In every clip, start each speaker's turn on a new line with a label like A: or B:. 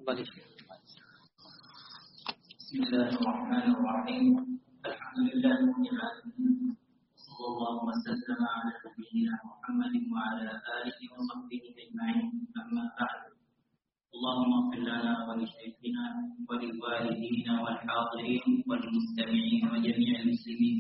A: بسم الله الرحمن الرحيم. الحمد لله رب العالمين، صلى الله وسلم على نبينا محمد وعلى آله وصحبه أجمعين. أما بعد، اللهم اغفر لنا ولشيخنا ولوالدينا والحاضرين والمستمعين وجميع المسلمين.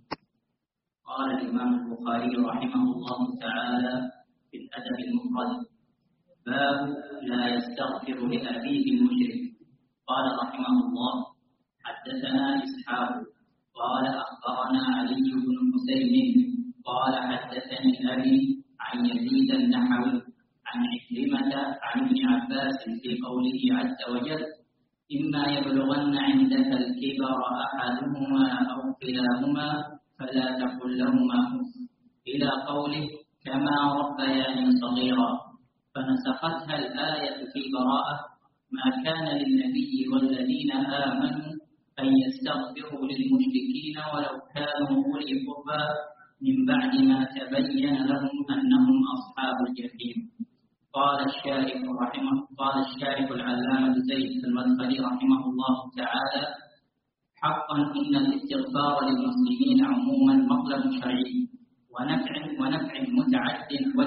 A: قال الإمام البخاري رحمه الله تعالى في الأدب المفرد: باب لا يستغفر لأبيه المشرك. قال رحمه الله: حدثنا إسحاق قال أخبرنا علي بن حسين قال حدثني أبي عن يزيد النحوي عن عكرمة عن ابن عباس في قوله عز وجل: إما يبلغن عندك الكبر أحدهما أو كلاهما فلا تقل لهما أف، إلى قوله: كما ربياني صغيرا، فنسختها الآية في براءة: ما كان للنبي والذين آمنوا أن يستغفروا للمشركين ولو كانوا أولي قربى من بعد ما تبين لهم أنهم أصحاب الجحيم. قال الشارح العلامة زيد المدخلي رحمه الله تعالى: حقا إن الاستغفار للمسلمين عموما مطلب شرعي ونفع متعد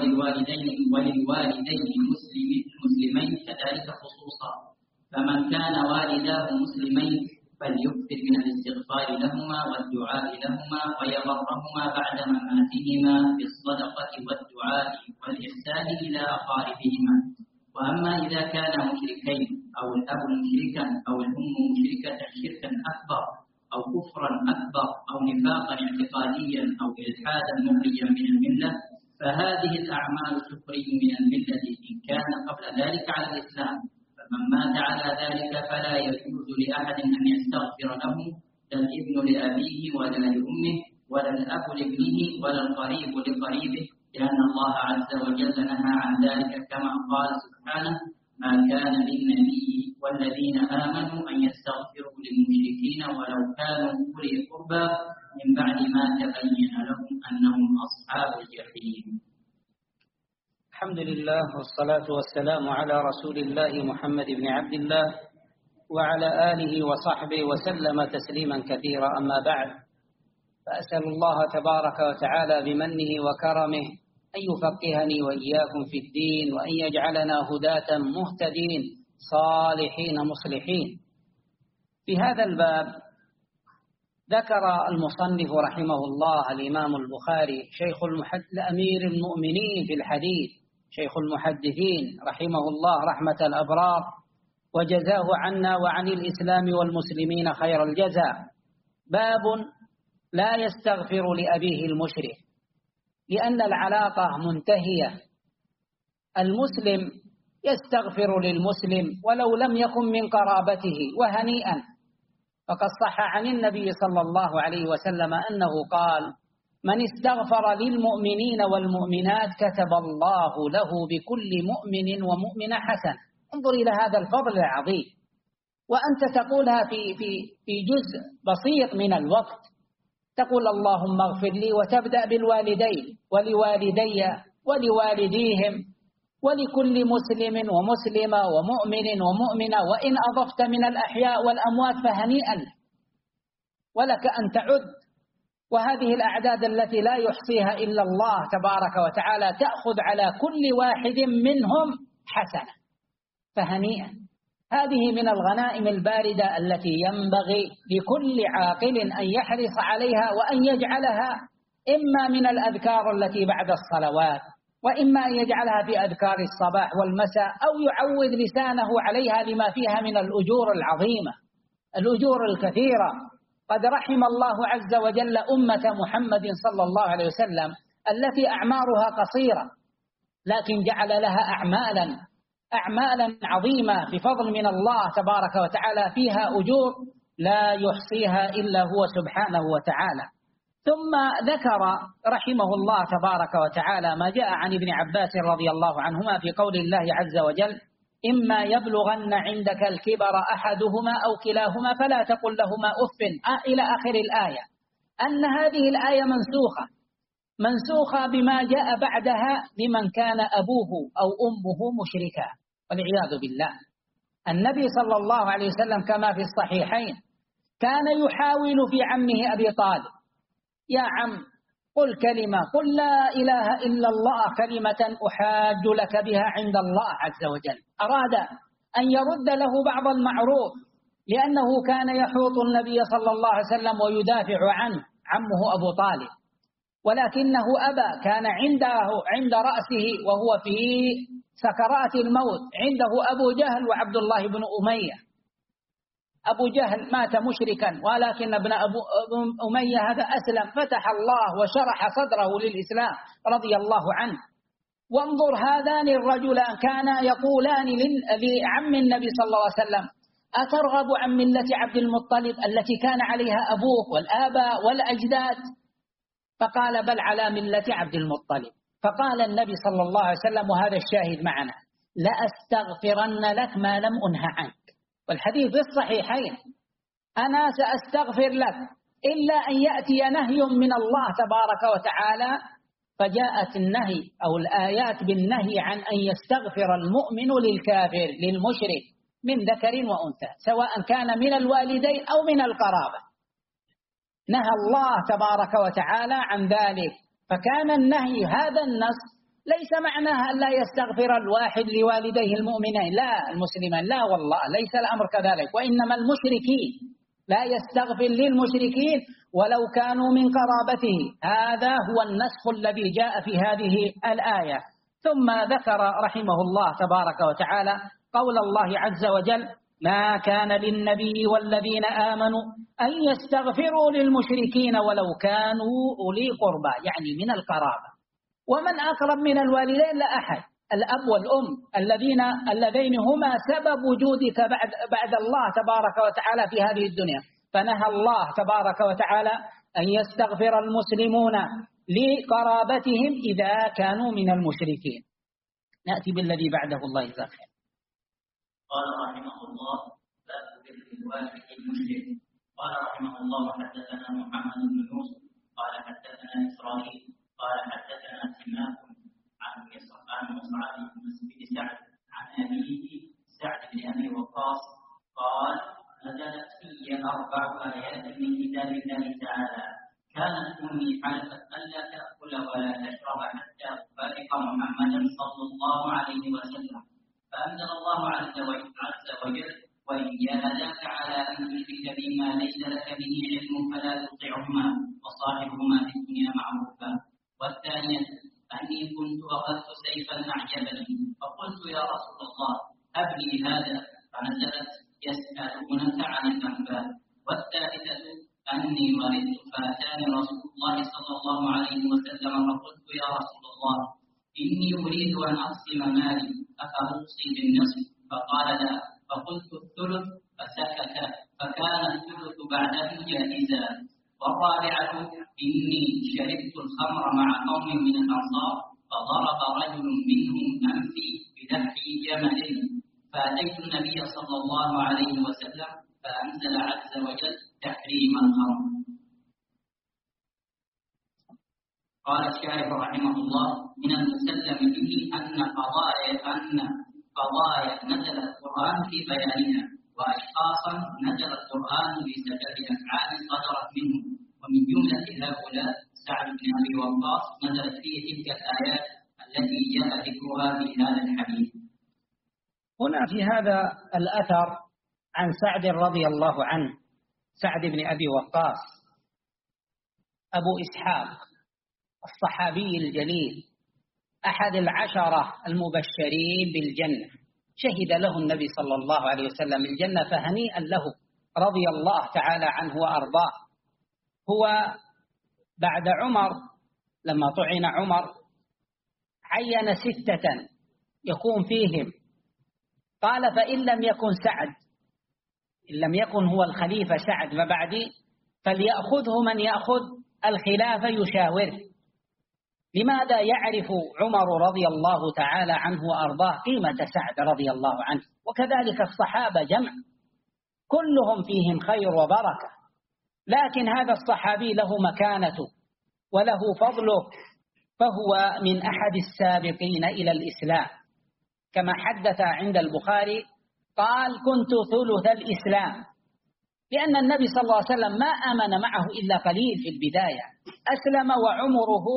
A: وللوالدين المسلمين كذلك خصوصا، فمن كان والداه مسلمين فليكثر من الاستغفار لهما والدعاء لهما ويبرهما بعد مماتهما بالصدقة والدعاء والإحسان إلى أقاربهما. وأما إذا كان مشركين أو الأب مشركا أو الأم مشركة شركا أكبر أو كفرا أكبر أو نفاقا اعتقاديا أو إلحادا مخرجا من الملة، فهذه الأعمال تخرج من الملة إن كان قبل ذلك على الإسلام. فمن مات على ذلك فلا يجوز لأحد أن يستغفر له، لا الابن لأبيه ولا لأمه ولا الأب لابنه ولا القريب لقريبه، لأن الله عز وجل نهى عن ذلك كما قال سبحانه: ما كان للنبي والذين آمنوا أن يستغفروا للمشركين ولو كانوا أولي قربى من بعد ما تبين لهم أنهم أصحاب الجحيم.
B: الحمد لله والصلاة والسلام على رسول الله محمد بن عبد الله وعلى آله وصحبه وسلم تسليما كثيرا. أما بعد، فأسأل الله تبارك وتعالى بمنه وكرمه أن يفقهني وإياكم في الدين، وأن يجعلنا هداة مهتدين صالحين مصلحين. في هذا الباب ذكر المصنف رحمه الله الإمام البخاري شيخ أمير المؤمنين في الحديث، شيخ المحدثين رحمه الله رحمة الأبرار، وجزاه عنا وعن الإسلام والمسلمين خير الجزاء. باب لا يستغفر لأبيه المشرك، لأن العلاقة منتهية. المسلم يستغفر للمسلم ولو لم يكن من قرابته، وهنيئا، فقد صح عن النبي صلى الله عليه وسلم أنه قال: من استغفر للمؤمنين والمؤمنات كتب الله له بكل مؤمن ومؤمنة حسنة. انظر إلى هذا الفضل العظيم، وأنت تقولها في جزء بسيط من الوقت، تقول: اللهم اغفر لي، وتبدأ بالوالدين ولوالدي ولوالديهم ولكل مسلم ومسلمة ومؤمن ومؤمنة، وإن أضفت من الأحياء والأموات فهنيئا ولك أن تعد. وهذه الأعداد التي لا يحصيها إلا الله تبارك وتعالى تأخذ على كل واحد منهم حسنة، فهنيئا. هذه من الغنائم الباردة التي ينبغي لكل عاقل أن يحرص عليها، وأن يجعلها إما من الأذكار التي بعد الصلوات، وإما أن يجعلها في أذكار الصباح والمساء، أو يعود لسانه عليها لما فيها من الأجور العظيمة، الأجور الكثيرة. قد رحم الله عز وجل أمة محمد صلى الله عليه وسلم التي أعمارها قصيرة، لكن جعل لها أعمالا عظيمة بفضل من الله تبارك وتعالى، فيها أجور لا يحصيها إلا هو سبحانه وتعالى. ثم ذكر رحمه الله تبارك وتعالى ما جاء عن ابن عباس رضي الله عنهما في قول الله عز وجل: إما يبلغن عندك الكبر أحدهما أو كلاهما فلا تقل لهما أف، إلى آخر الآية. أن هذه الآية منسوخة بما جاء بعدها لمن كان أبوه أو أمه مشركا، والعياذ بالله. النبي صلى الله عليه وسلم كما في الصحيحين كان يحاول في عمه أبي طالب: يا عم قل كلمة، قل لا إله إلا الله، كلمة أحاج لك بها عند الله عز وجل. أراد أن يرد له بعض المعروف، لأنه كان يحوط النبي صلى الله عليه وسلم ويدافع عنه عمه أبو طالب، ولكنه أبى. كان عند رأسه وهو في سكرات الموت عنده أبو جهل وعبد الله بن أمية. أبو جهل مات مشركا، ولكن ابن أبو أمية هذا أسلم، فتح الله وشرح صدره للإسلام رضي الله عنه. وانظر هذان الرجلان كانا يقولان لعم النبي صلى الله عليه وسلم: أترغب عن ملة عبد المطلب التي كان عليها أبوك والآباء والأجداد؟ فقال: بل على ملة عبد المطلب. فقال النبي صلى الله عليه وسلم، وهذا الشاهد معنا: لأستغفرن لك ما لم أنه عنك. والحديث في الصحيحين: أنا سأستغفر لك إلا أن يأتي نهي من الله تبارك وتعالى. فجاءت النهي أو الآيات بالنهي عن أن يستغفر المؤمن للكافر للمشرك من ذكر وأنثى، سواء كان من الوالدين أو من القرابة. نهى الله تبارك وتعالى عن ذلك. فكان النهي هذا النص ليس معناها أن لا يستغفر الواحد لوالديه المؤمنين، لا المسلمان، لا والله ليس الأمر كذلك. وإنما المشركين لا يستغفر للمشركين ولو كانوا من قرابته. هذا هو النسخ الذي جاء في هذه الآية. ثم ذكر رحمه الله تبارك وتعالى قول الله عز وجل: ما كان للنبي والذين آمنوا أن يستغفروا للمشركين ولو كانوا أولي قربى، يعني من القرابة. ومن أقرب من الوالدين لا أحد، الأب والأم اللذين هما سبب وجودك بعد الله تبارك وتعالى في هذه الدنيا. فنهى الله تبارك وتعالى أن يستغفر المسلمون لقرابتهم إذا كانوا من المشركين. نأتي بالذي بعده. الله يجزاك خير.
A: قال رحمه الله: باب بر الوالد المشرك. قال رحمه الله: حدثنا محمد بن يوسف قال حدثنا إسرائيل قال حدثنا سماك عن مصعب بن سعد عن أبيه سعد بن أبي وقاص قال: نزلت في 4 آيات من كتاب الله تعالى: كانت أمي حلفت ألا تأكل ولا تشرب حتى تفارق محمدا صلى الله عليه وسلم، فأنزل الله عز وجل: وإن جاهداك على أن تشرك بما ليس لك به علم فلا تطعهما وصاحبهما في الدنيا معروفا. والثانية: أني كنت أخذت سيفا أعجبني فقلت: يا رسول الله هب لي هذا، فنزلت: يسألونك عن الأنفال. والثالثة: أني مرضت فأتاني رسول الله صلى الله عليه وسلم فقلت: يا رسول الله إني أريد أن أقسم مالي أفأوصي بالنصف؟ فقال: لا. فقلت: الثلث؟ فسكت، فكان الثلث بعده جائزا. والرابعة: إني شربت الخمر مع قوم من الأنصار فضرب رجل منهم أنفي بدفع جمل، فأتيت النبي صلى الله عليه وسلم فأنزل عز وجل تحريم الخمر. قال الشارح رحمه الله: من المسلم به أن قضايا نزل القرآن في بيانها، وأشخاصا نزل القرآن بسبب أفعال صدرت منهم، ومن جملة هؤلاء سعد بن أبي وقاص نزلت فيه تلك الآيات التي جاء ذكرها في هذا الحديث.
B: هنا في هذا الأثر عن سعد رضي الله عنه، سعد بن أبي وقاص أبو إسحاق الصحابي الجليل أحد 10 المبشرين بالجنة، شهد له النبي صلى الله عليه وسلم الجنة، فهنيئا له رضي الله تعالى عنه وأرضاه. هو بعد عمر لما طعن عمر عين 6 يكون فيهم، قال: فإن لم يكن سعد، إن لم يكن هو الخليفة سعد ما بعدي، فليأخذه من يأخذ الخلافة يشاوره. لماذا؟ يعرف عمر رضي الله تعالى عنه وأرضاه قيمة سعد رضي الله عنه، وكذلك الصحابة جمع كلهم فيهم خير وبركة، لكن هذا الصحابي له مكانته وله فضله، فهو من أحد السابقين إلى الإسلام، كما حدث عند البخاري قال كنت ثلث الإسلام، لأن النبي صلى الله عليه وسلم ما آمن معه إلا قليل في البداية، أسلم وعمره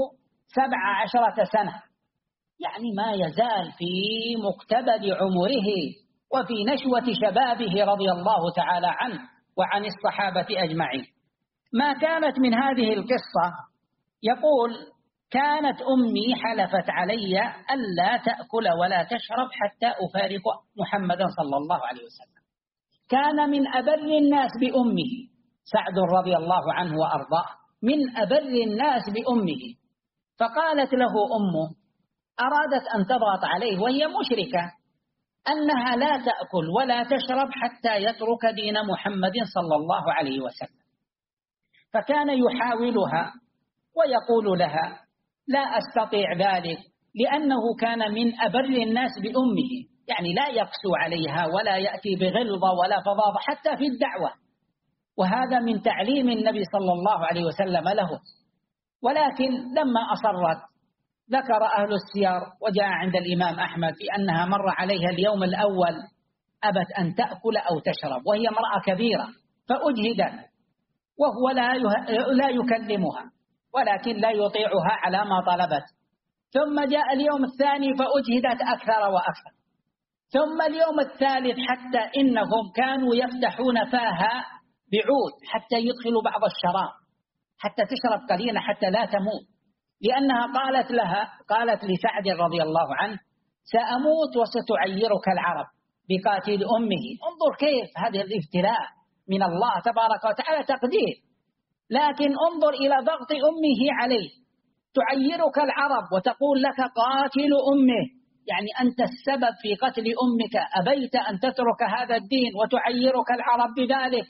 B: 17 سنة، يعني ما يزال في مقتبل عمره وفي نشوة شبابه رضي الله تعالى عنه وعن الصحابة أجمعين. ما كانت من هذه القصة يقول: كانت أمي حلفت علي ألا تأكل ولا تشرب حتى أفارق محمدا صلى الله عليه وسلم. كان من أبر الناس بأمه سعد رضي الله عنه وأرضاه، من أبر الناس بأمه. فقالت له أمه، أرادت أن تضغط عليه وهي مشركة، أنها لا تأكل ولا تشرب حتى يترك دين محمد صلى الله عليه وسلم. فكان يحاولها ويقول لها: لا أستطيع ذلك، لأنه كان من أبر الناس بأمه، يعني لا يقسو عليها ولا يأتي بغلظة ولا فظاظة حتى في الدعوة، وهذا من تعليم النبي صلى الله عليه وسلم له. ولكن لما أصرت، ذكر أهل السير وجاء عند الإمام أحمد في أنها مر عليها اليوم الأول أبت أن تأكل أو تشرب، وهي امرأة كبيرة، فأجهدت وهو لا يكلمها ولكن لا يطيعها على ما طلبت. ثم جاء اليوم الثاني فأجهدت أكثر وأكثر. ثم اليوم الثالث حتى إنهم كانوا يفتحون فاها بعود حتى يدخلوا بعض الشراب حتى تشرب قليلا حتى لا تموت، لأنها قالت لسعد رضي الله عنه: سأموت وستعيرك العرب بقاتل أمه. انظر كيف هذه الابتلاء من الله تبارك وتعالى تقدير، لكن انظر إلى ضغط أمه عليه، تعيرك العرب وتقول لك قاتل أمه، يعني أنت السبب في قتل أمك، أبيت أن تترك هذا الدين وتعيرك العرب بذلك.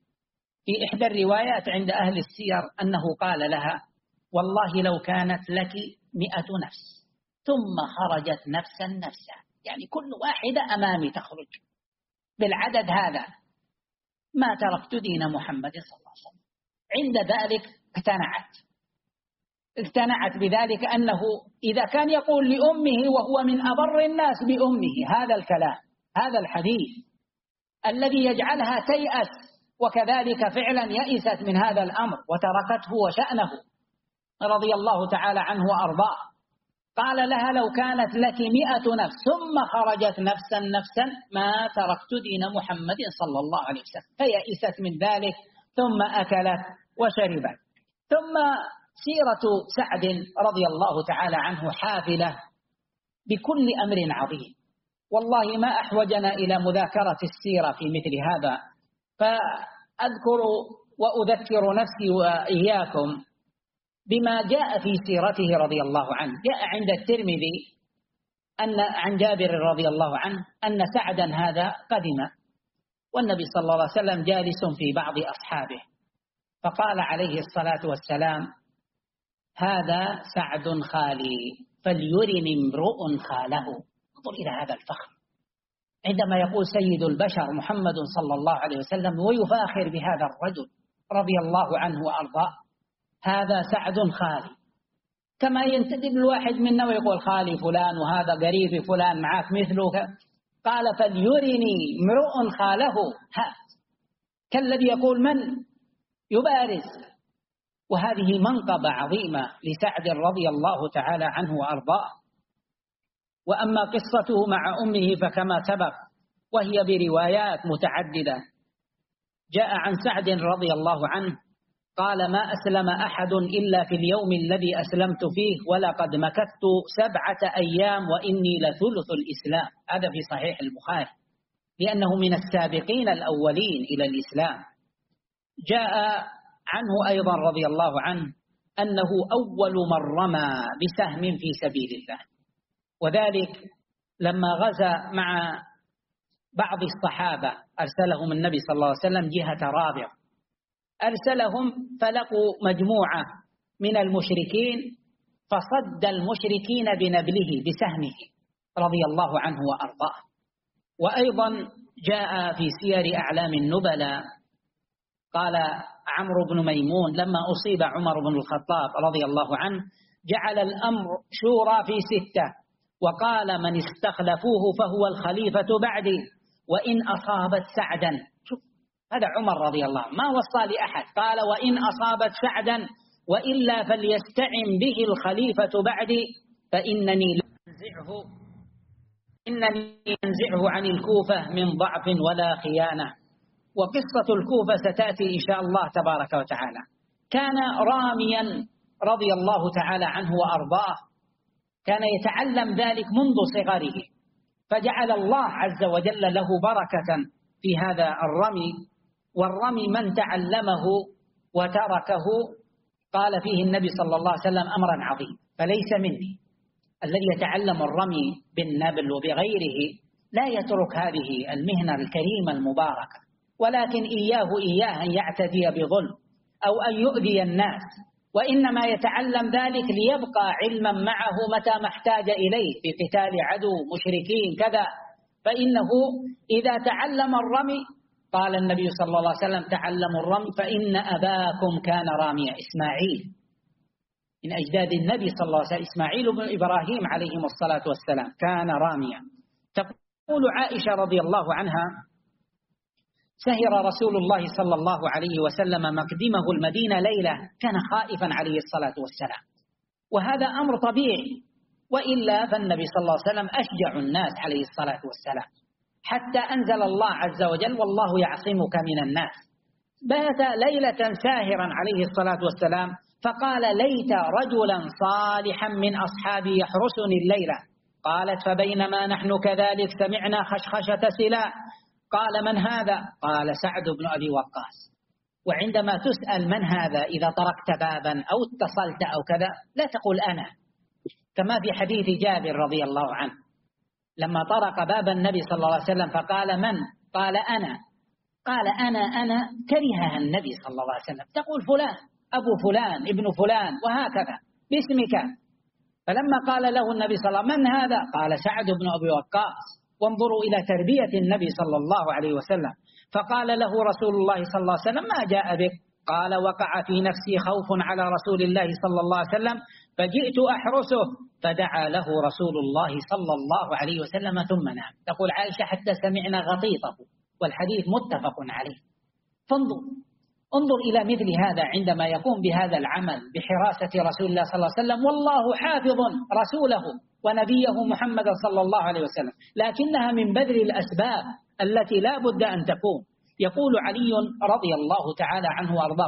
B: في إحدى الروايات عند أهل السير أنه قال لها: والله لو كانت لك 100 نفس ثم خرجت نفسا، يعني كل واحدة أمامي تخرج بالعدد هذا ما تركت دين محمد صلى الله عليه وسلم. عند ذلك اقتنعت بذلك، أنه إذا كان يقول لأمه وهو من أبر الناس بأمه هذا الكلام، هذا الحديث الذي يجعلها تيأس، وكذلك فعلا يئست من هذا الأمر وتركته وشأنه رضي الله تعالى عنه وأرضاه. قال لها: لو كانت لك 100 نفس ثم خرجت نفسا ما تركت دين محمد صلى الله عليه وسلم. فيئست من ذلك ثم أكلت وشربت. ثم سيرة سعد رضي الله تعالى عنه حافلة بكل أمر عظيم، والله ما أحوجنا إلى مذاكرة السيرة في مثل هذا. فأذكر وأذكر نفسي وإياكم بما جاء في سيرته رضي الله عنه. جاء عند الترمذي أن عن جابر رضي الله عنه أن سعدا هذا قدم، والنبي صلى الله عليه وسلم جالس في بعض أصحابه، فقال عليه الصلاة والسلام: هذا سعد خالي فليرني امرؤ خاله. انظر إلى هذا الفخر عندما يقول سيد البشر محمد صلى الله عليه وسلم ويفاخر بهذا الرجل رضي الله عنه وأرضاه: هذا سعد خالي. كما ينتدب الواحد منا ويقول خالي فلان وهذا قريب فلان معك مثله، قال فليرني امرؤ خاله، كالذي يقول من يبارز. وهذه منقبة عظيمة لسعد رضي الله تعالى عنه وأرضاه. وأما قصته مع أمه فكما سبق وهي بروايات متعددة. جاء عن سعد رضي الله عنه قال: ما أسلم أحد إلا في اليوم الذي أسلمت فيه، ولقد مكثت 7 أيام وإني لثلث الإسلام. هذا في صحيح البخاري، لأنه من السابقين الأولين إلى الإسلام. جاء عنه أيضا رضي الله عنه أنه أول من رمى بسهم في سبيل الله، وذلك لما غزا مع بعض الصحابة أرسلهم النبي صلى الله عليه وسلم جهة رابغ، أرسلهم فلقوا مجموعة من المشركين فصد المشركين بنبله بسهمه رضي الله عنه وأرضاه. وأيضا جاء في سير أعلام النبلاء قال عمرو بن ميمون لما أصيب عمر بن الخطاب رضي الله عنه جعل الأمر شورى في 6، وقال: من استخلفوه فهو الخليفة بعدي، وإن أصابت سعدا. شوف هذا عمر رضي الله عنه ما وصى لأحد، قال وإن أصابت سعدا وإلا فليستعن به الخليفة بعدي فإنني أنزعه عن الكوفة من ضعف ولا خيانة. وقصة الكوفة ستأتي إن شاء الله تبارك وتعالى. كان راميا رضي الله تعالى عنه وأرضاه، كان يتعلم ذلك منذ صغره، فجعل الله عز وجل له بركة في هذا الرمي. والرمي من تعلمه وتركه قال فيه النبي صلى الله عليه وسلم أمرا عظيم، فليس مني. الذي يتعلم الرمي بالنبل وبغيره لا يترك هذه المهنة الكريمة المباركة، ولكن إياه أن يعتدي بظلم أو أن يؤذي الناس، وإنما يتعلم ذلك ليبقى علما معه متى ما احتاج إليه في قتال عدو مشركين كذا. فإنه إذا تعلم الرمي قال النبي صلى الله عليه وسلم تعلموا الرمي فإن أباكم كان راميا. إسماعيل من أجداد النبي صلى الله عليه وسلم، إسماعيل بن إبراهيم عليهم الصلاة والسلام كان راميا. تقول عائشة رضي الله عنها سهر رسول الله صلى الله عليه وسلم مقدمه المدينة ليلة، كان خائفا عليه الصلاة والسلام، وهذا أمر طبيعي، وإلا فالنبي صلى الله عليه وسلم أشجع الناس عليه الصلاة والسلام، حتى أنزل الله عز وجل والله يعصمك من الناس. بات ليلة ساهرا عليه الصلاة والسلام، فقال ليت رجلا صالحا من أصحابي يحرسني الليلة. قالت فبينما نحن كذلك سمعنا خشخشة سلاح. قال من هذا؟ قال سعد بن أبي وقاص. وعندما تسأل من هذا إذا طرقت بابا أو اتصلت أو كذا لا تقول أنا، كما في حديث جابر رضي الله عنه لما طرق باب النبي صلى الله عليه وسلم فقال من؟ قال أنا. قال أنا كرهها النبي صلى الله عليه وسلم، تقول فلان أبو فلان ابن فلان وهكذا باسمك. فلما قال له النبي صلى الله عليه وسلم من هذا؟ قال سعد بن أبي وقاص. وانظروا إلى تربية النبي صلى الله عليه وسلم. فقال له رسول الله صلى الله عليه وسلم ما جاء بك؟ قال وقع في نفسي خوف على رسول الله صلى الله عليه وسلم فجئت أحرسه، فدعا له رسول الله صلى الله عليه وسلم ثم نام. تقول عائشة حتى سمعنا غطيطه، والحديث متفق عليه. انظر إلى مثل هذا عندما يقوم بهذا العمل بحراسة رسول الله صلى الله عليه وسلم، والله حافظ رسوله ونبيه محمد صلى الله عليه وسلم، لكنها من بذل الأسباب التي لا بد أن تكون. يقول علي رضي الله تعالى عنه وأرضاه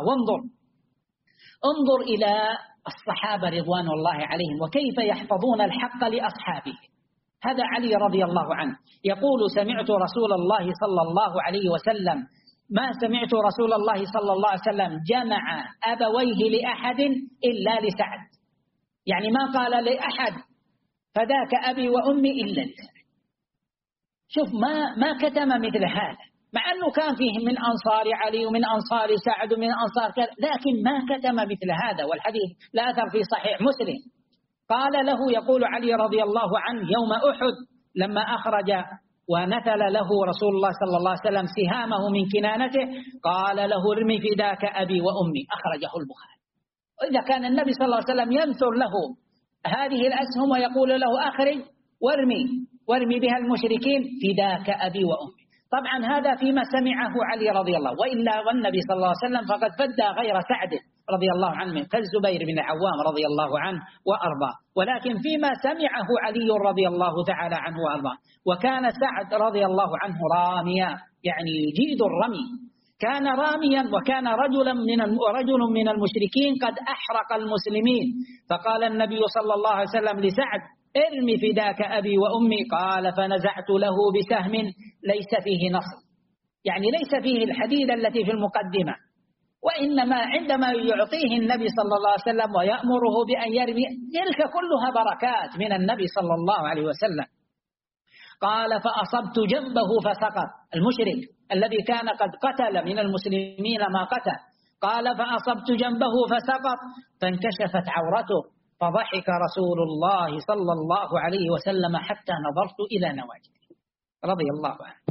B: انظر إلى الصحابة رضوان الله عليهم وكيف يحفظون الحق لأصحابه. هذا علي رضي الله عنه يقول سمعت رسول الله صلى الله عليه وسلم ما سمعت رسول الله صلى الله عليه وسلم جمع أبويه لأحد إلا لسعد، يعني ما قال لأحد فذاك أبي وأمي إلا لسعد. شوف ما كتم مثل هذا، مع أنه كان فيه من أنصار علي ومن أنصار سعد ومن أنصار كذا، لكن ما كتم مثل هذا. والحديث لا أثر في صحيح مسلم. قال له يقول علي رضي الله عنه يوم أحد لما أخرج ونثل له رسول الله صلى الله عليه وسلم سهامه من كنانته قال له ارمي فداك أبي وأمي، أخرجه البخاري. وإذا كان النبي صلى الله عليه وسلم ينثر له هذه الأسهم ويقول له أخرج وارمي بها المشركين فداك أبي وأمي. طبعا هذا فيما سمعه علي رضي الله، وإلا والنبي صلى الله عليه وسلم فقد فدى غير سعد رضي الله عنه كالزبير بن العوام رضي الله عنه وأرضاه، ولكن فيما سمعه علي رضي الله تعالى عنه وأرضاه. وكان سعد رضي الله عنه راميا، يعني يجيد الرمي، كان راميا، وكان رجل من المشركين قد أحرق المسلمين، فقال النبي صلى الله عليه وسلم لسعد ارمي فداك أبي وأمي. قال فنزعت له بسهم ليس فيه نصر، يعني ليس فيه الحديد التي في المقدمة، وإنما عندما يعطيه النبي صلى الله عليه وسلم ويأمره بأن يرمي تلك كلها بركات من النبي صلى الله عليه وسلم. قال فأصبت جنبه فسقط، المشرك الذي كان قد قتل من المسلمين ما قتل. قال فأصبت جنبه فسقط فانكشفت عورته فضحك رسول الله صلى الله عليه وسلم حتى نظرت إلى نواجذه رضي الله عنه.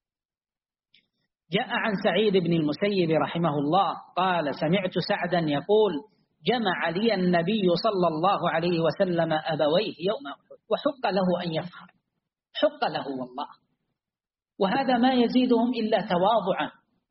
B: جاء عن سعيد بن المسيب رحمه الله قال سمعت سعدا يقول جمع لي النبي صلى الله عليه وسلم أبويه يوم أحد وحق له أن يفخر، حق له والله. وهذا ما يزيدهم إلا تواضعا.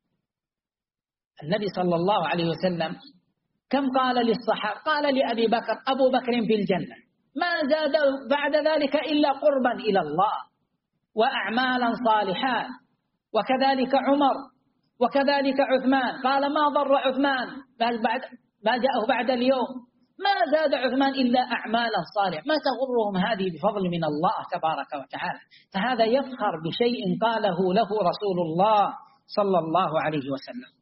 B: النبي صلى الله عليه وسلم كم قال للصحابة؟ قال لأبي بكر: أبو بكر في الجنة، ما زاد بعد ذلك إلا قربا إلى الله وأعمالا صالحات، وكذلك عمر، وكذلك عثمان. قال: ما ضر عثمان ما جاءه بعد اليوم، ما زاد عثمان إلا أعمالا صالحة. ما تغرهم هذه بفضل من الله تبارك وتعالى. فهذا يفخر بشيء قاله له رسول الله صلى الله عليه وسلم.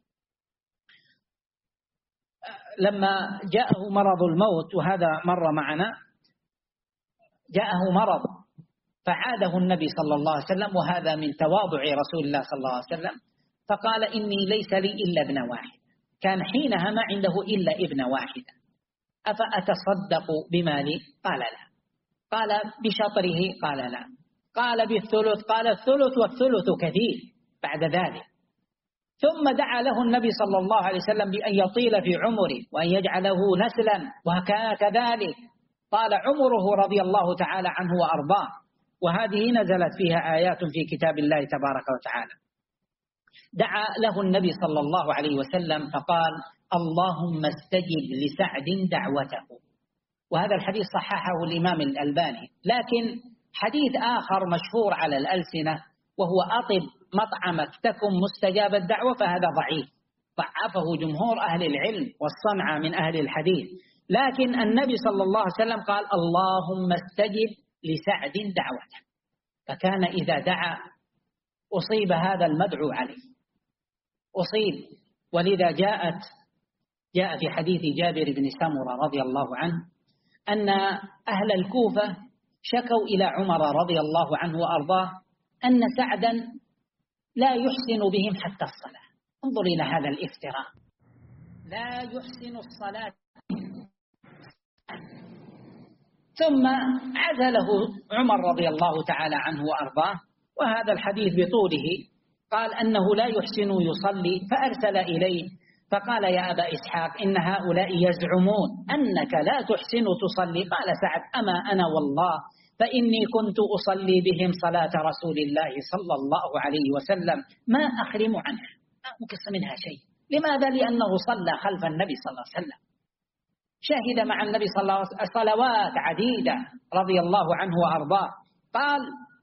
B: لما جاءه مرض الموت، وهذا مر معنا، جاءه مرض فعاده النبي صلى الله عليه وسلم، وهذا من تواضع رسول الله صلى الله عليه وسلم، فقال: إني ليس لي إلا ابن واحد. كان حينها ما عنده إلا ابن واحد، أفأتصدق بمالي؟ قال لا. قال: بشطره؟ قال لا. قال: بالثلث؟ قال: الثلث والثلث كثير بعد ذلك. ثم دعا له النبي صلى الله عليه وسلم بأن يطيل في عمره وأن يجعله نسلا، وكذلك طال عمره رضي الله تعالى عنه وأرضاه. وهذه نزلت فيها آيات في كتاب الله تبارك وتعالى. دعا له النبي صلى الله عليه وسلم فقال: اللهم استجب لسعد دعوته. وهذا الحديث صححه الإمام الألباني، لكن حديث آخر مشهور على الألسنة وهو: أطب مطعمك تكن مستجاب الدعوة، فهذا ضعيف، ضعفه جمهور أهل العلم والصنعة من أهل الحديث. لكن النبي صلى الله عليه وسلم قال: اللهم استجب لسعد دعوته. فكان إذا دعا أصيب هذا المدعو عليه، أصيب. ولذا جاء في حديث جابر بن سمرة رضي الله عنه أن أهل الكوفة شكوا إلى عمر رضي الله عنه وأرضاه أن سعدا لا يحسن بهم حتى الصلاة. انظر إلى هذا الافتراء، لا يحسن الصلاة. ثم عزله عمر رضي الله تعالى عنه وأرضاه، وهذا الحديث بطوله، قال أنه لا يحسن يصلي، فأرسل إليه فقال: يا أبا إسحاق، إن هؤلاء يزعمون أنك لا تحسن تصلي. قال سعد: أما أنا والله فإني كنت أصلي بهم صلاة رسول الله صلى الله عليه وسلم ما أخرم عنها، ما أنقص منها شيء. لماذا؟ لأنه صلى خلف النبي صلى الله عليه وسلم، شهد مع النبي صلى الله عليه وسلم صلوات عديدة رضي الله عنه وأرضاه. قال: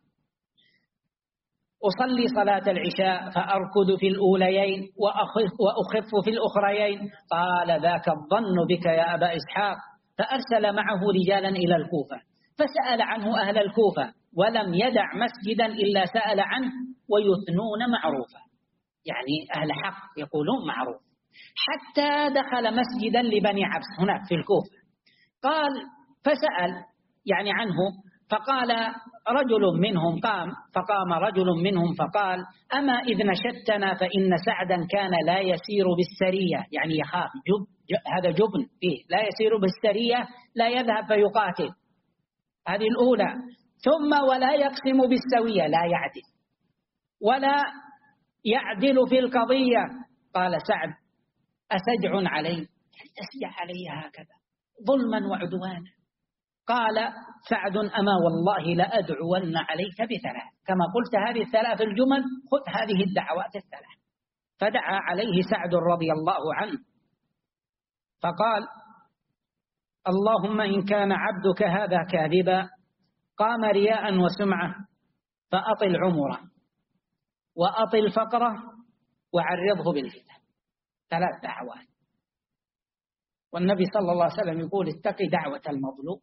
B: أصلي صلاة العشاء فأركض في الأوليين وأخف في الأخريين. قال: ذاك الظن بك يا أبا إسحاق. فأرسل معه رجالا إلى الكوفة فسأل عنه أهل الكوفة، ولم يدع مسجدا إلا سأل عنه، ويثنون معروفا، يعني أهل حق يقولون معروف. حتى دخل مسجدا لبني عبس هناك في الكوفة، قال فسأل يعني عنه، فقال رجل منهم فقام رجل منهم فقال: أما إذ نشدتنا فإن سعدا كان لا يسير بالسرية، يعني يخاف، هذا جبن فيه، لا يسير بالسرية، لا يذهب فيقاتل، هذه الأولى. ثم ولا يقسم بالسوية، لا يعدل ولا يعدل في القضية. قال سعد: أسجع علي؟ تسجع علي هكذا ظلما وعدوانا. قال سعد: أما والله لأدعون عليك بثلاث، كما قلت هذه الثلاث الجمل خذ هذه الدعوات الثلاث. فدعا عليه سعد رضي الله عنه فقال: اللهم إن كان عبدك هذا كاذبا قام رياء وسمعة فأطل عمره وأطل فقره وعرضه بالفتن. ثلاث دعوات. والنبي صلى الله عليه وسلم يقول: اتق دعوة المظلوم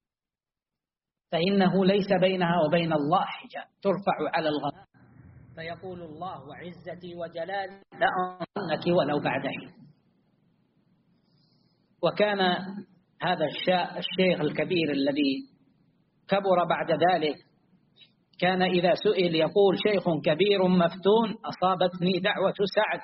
B: فإنه ليس بينها وبين الله حجاب، ترفع على الغمام فيقول الله: وعزتي وجلالي لأنصرنك ولو بعد حين. وكان هذا الشيخ الكبير الذي كبر بعد ذلك كان إذا سئل يقول: شيخ كبير مفتون أصابتني دعوة سعد.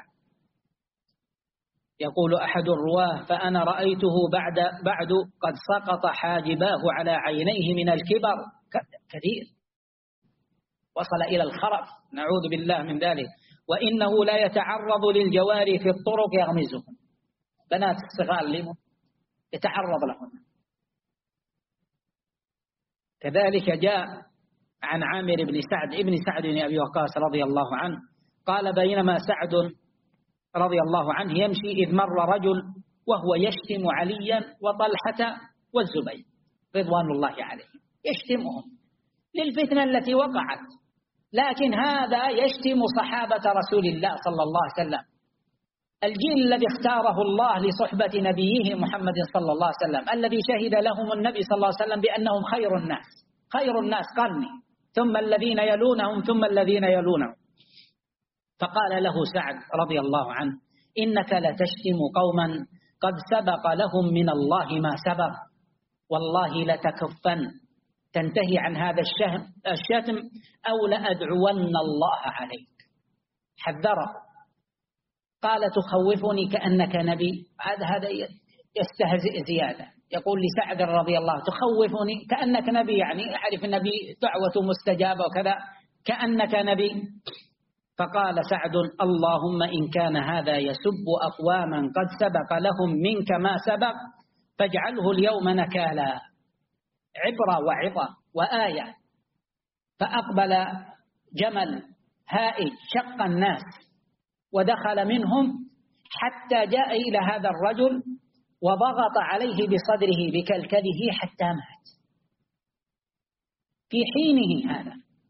B: يقول أحد الرواه: فأنا رأيته بعد قد سقط حاجباه على عينيه من الكبر، كثير وصل إلى الخرف، نعوذ بالله من ذلك. وإنه لا يتعرض للجواري في الطرق يغمزهم، بنات الصغار لهم يتعرض لهم. كذلك جاء عن عامر بن سعد بن أبي وقاص رضي الله عنه قال بينما سعد رضي الله عنه يمشي إذ مر رجل وهو يشتم عليا وطلحة والزبير رضوان الله عليهم، يشتمهم للفتنة التي وقعت، لكن هذا يشتم صحابة رسول الله صلى الله عليه وسلم، الجيل الذي اختاره الله لصحبة نبيه محمد صلى الله عليه وسلم، الذي شهد لهم النبي صلى الله عليه وسلم بأنهم خير الناس قرني، ثم الذين يلونهم ثم الذين يلونهم. فقال له سعد رضي الله عنه إنك لتشتم قوما قد سبق لهم من الله ما سبق، والله لتكفن تنتهي عن هذا الشتم أو لأدعون الله عليك. حذره، قال تخوفني كأنك نبي. هذا يستهزئ زيادة، يقول لسعد رضي الله تخوفني كأنك نبي، يعني أعرف النبي دعوة مستجابة وكذا، كأنك نبي. فقال سعد اللهم إن كان هذا يسب أقواما قد سبق لهم منك ما سبق فاجعله اليوم نكالا، عبرة وعظة وآية. فأقبل جمل هائج شق الناس ودخل منهم حتى جاء إلى هذا الرجل وضغط عليه بصدره بكلكله حتى مات في حينه هذا.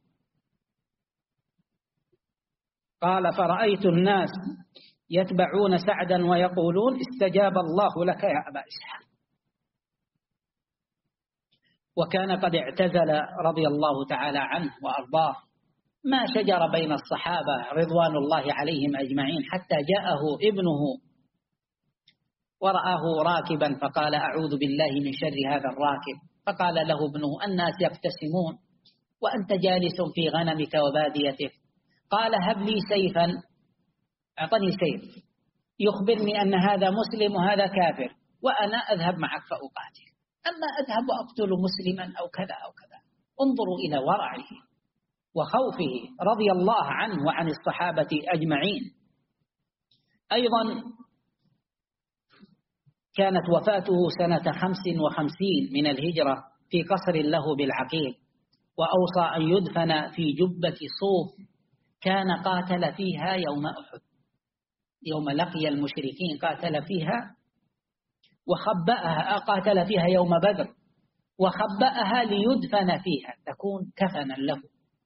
B: قال فرأيت الناس يتبعون سعدا ويقولون استجاب الله لك يا أبا إسحاق. وكان قد اعتزل رضي الله تعالى عنه وأرضاه ما شجر بين الصحابة رضوان الله عليهم أجمعين، حتى جاءه ابنه ورآه راكبا فقال أعوذ بالله من شر هذا الراكب. فقال له ابنه الناس يبتسمون وأنت جالس في غنمك وباديتك. قال هب لي سيفا، أعطني سيف يخبرني أن هذا مسلم وهذا كافر وأنا أذهب معك فأقاتل، أما أذهب وأقتل مسلما أو كذا أو كذا. انظروا إلى ورعه وخوفه رضي الله عنه وعن الصحابة أجمعين. أيضا كانت وفاته سنة 55 من الهجرة في قصر له بالعقيل، وأوصى أن يدفن في جبة صوف كان قاتل فيها يوم أحد، يوم لقي المشركين قاتل فيها وخبأها، قاتل فيها يوم بدر وخبأها ليدفن فيها تكون كفنا له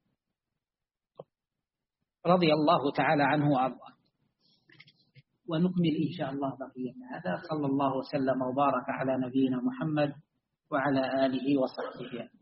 B: رضي الله تعالى عنه وأرضاه. ونكمل إن شاء الله بقية هذا. صلى الله وسلم وبارك على نبينا محمد وعلى آله وصحبه أجمعين.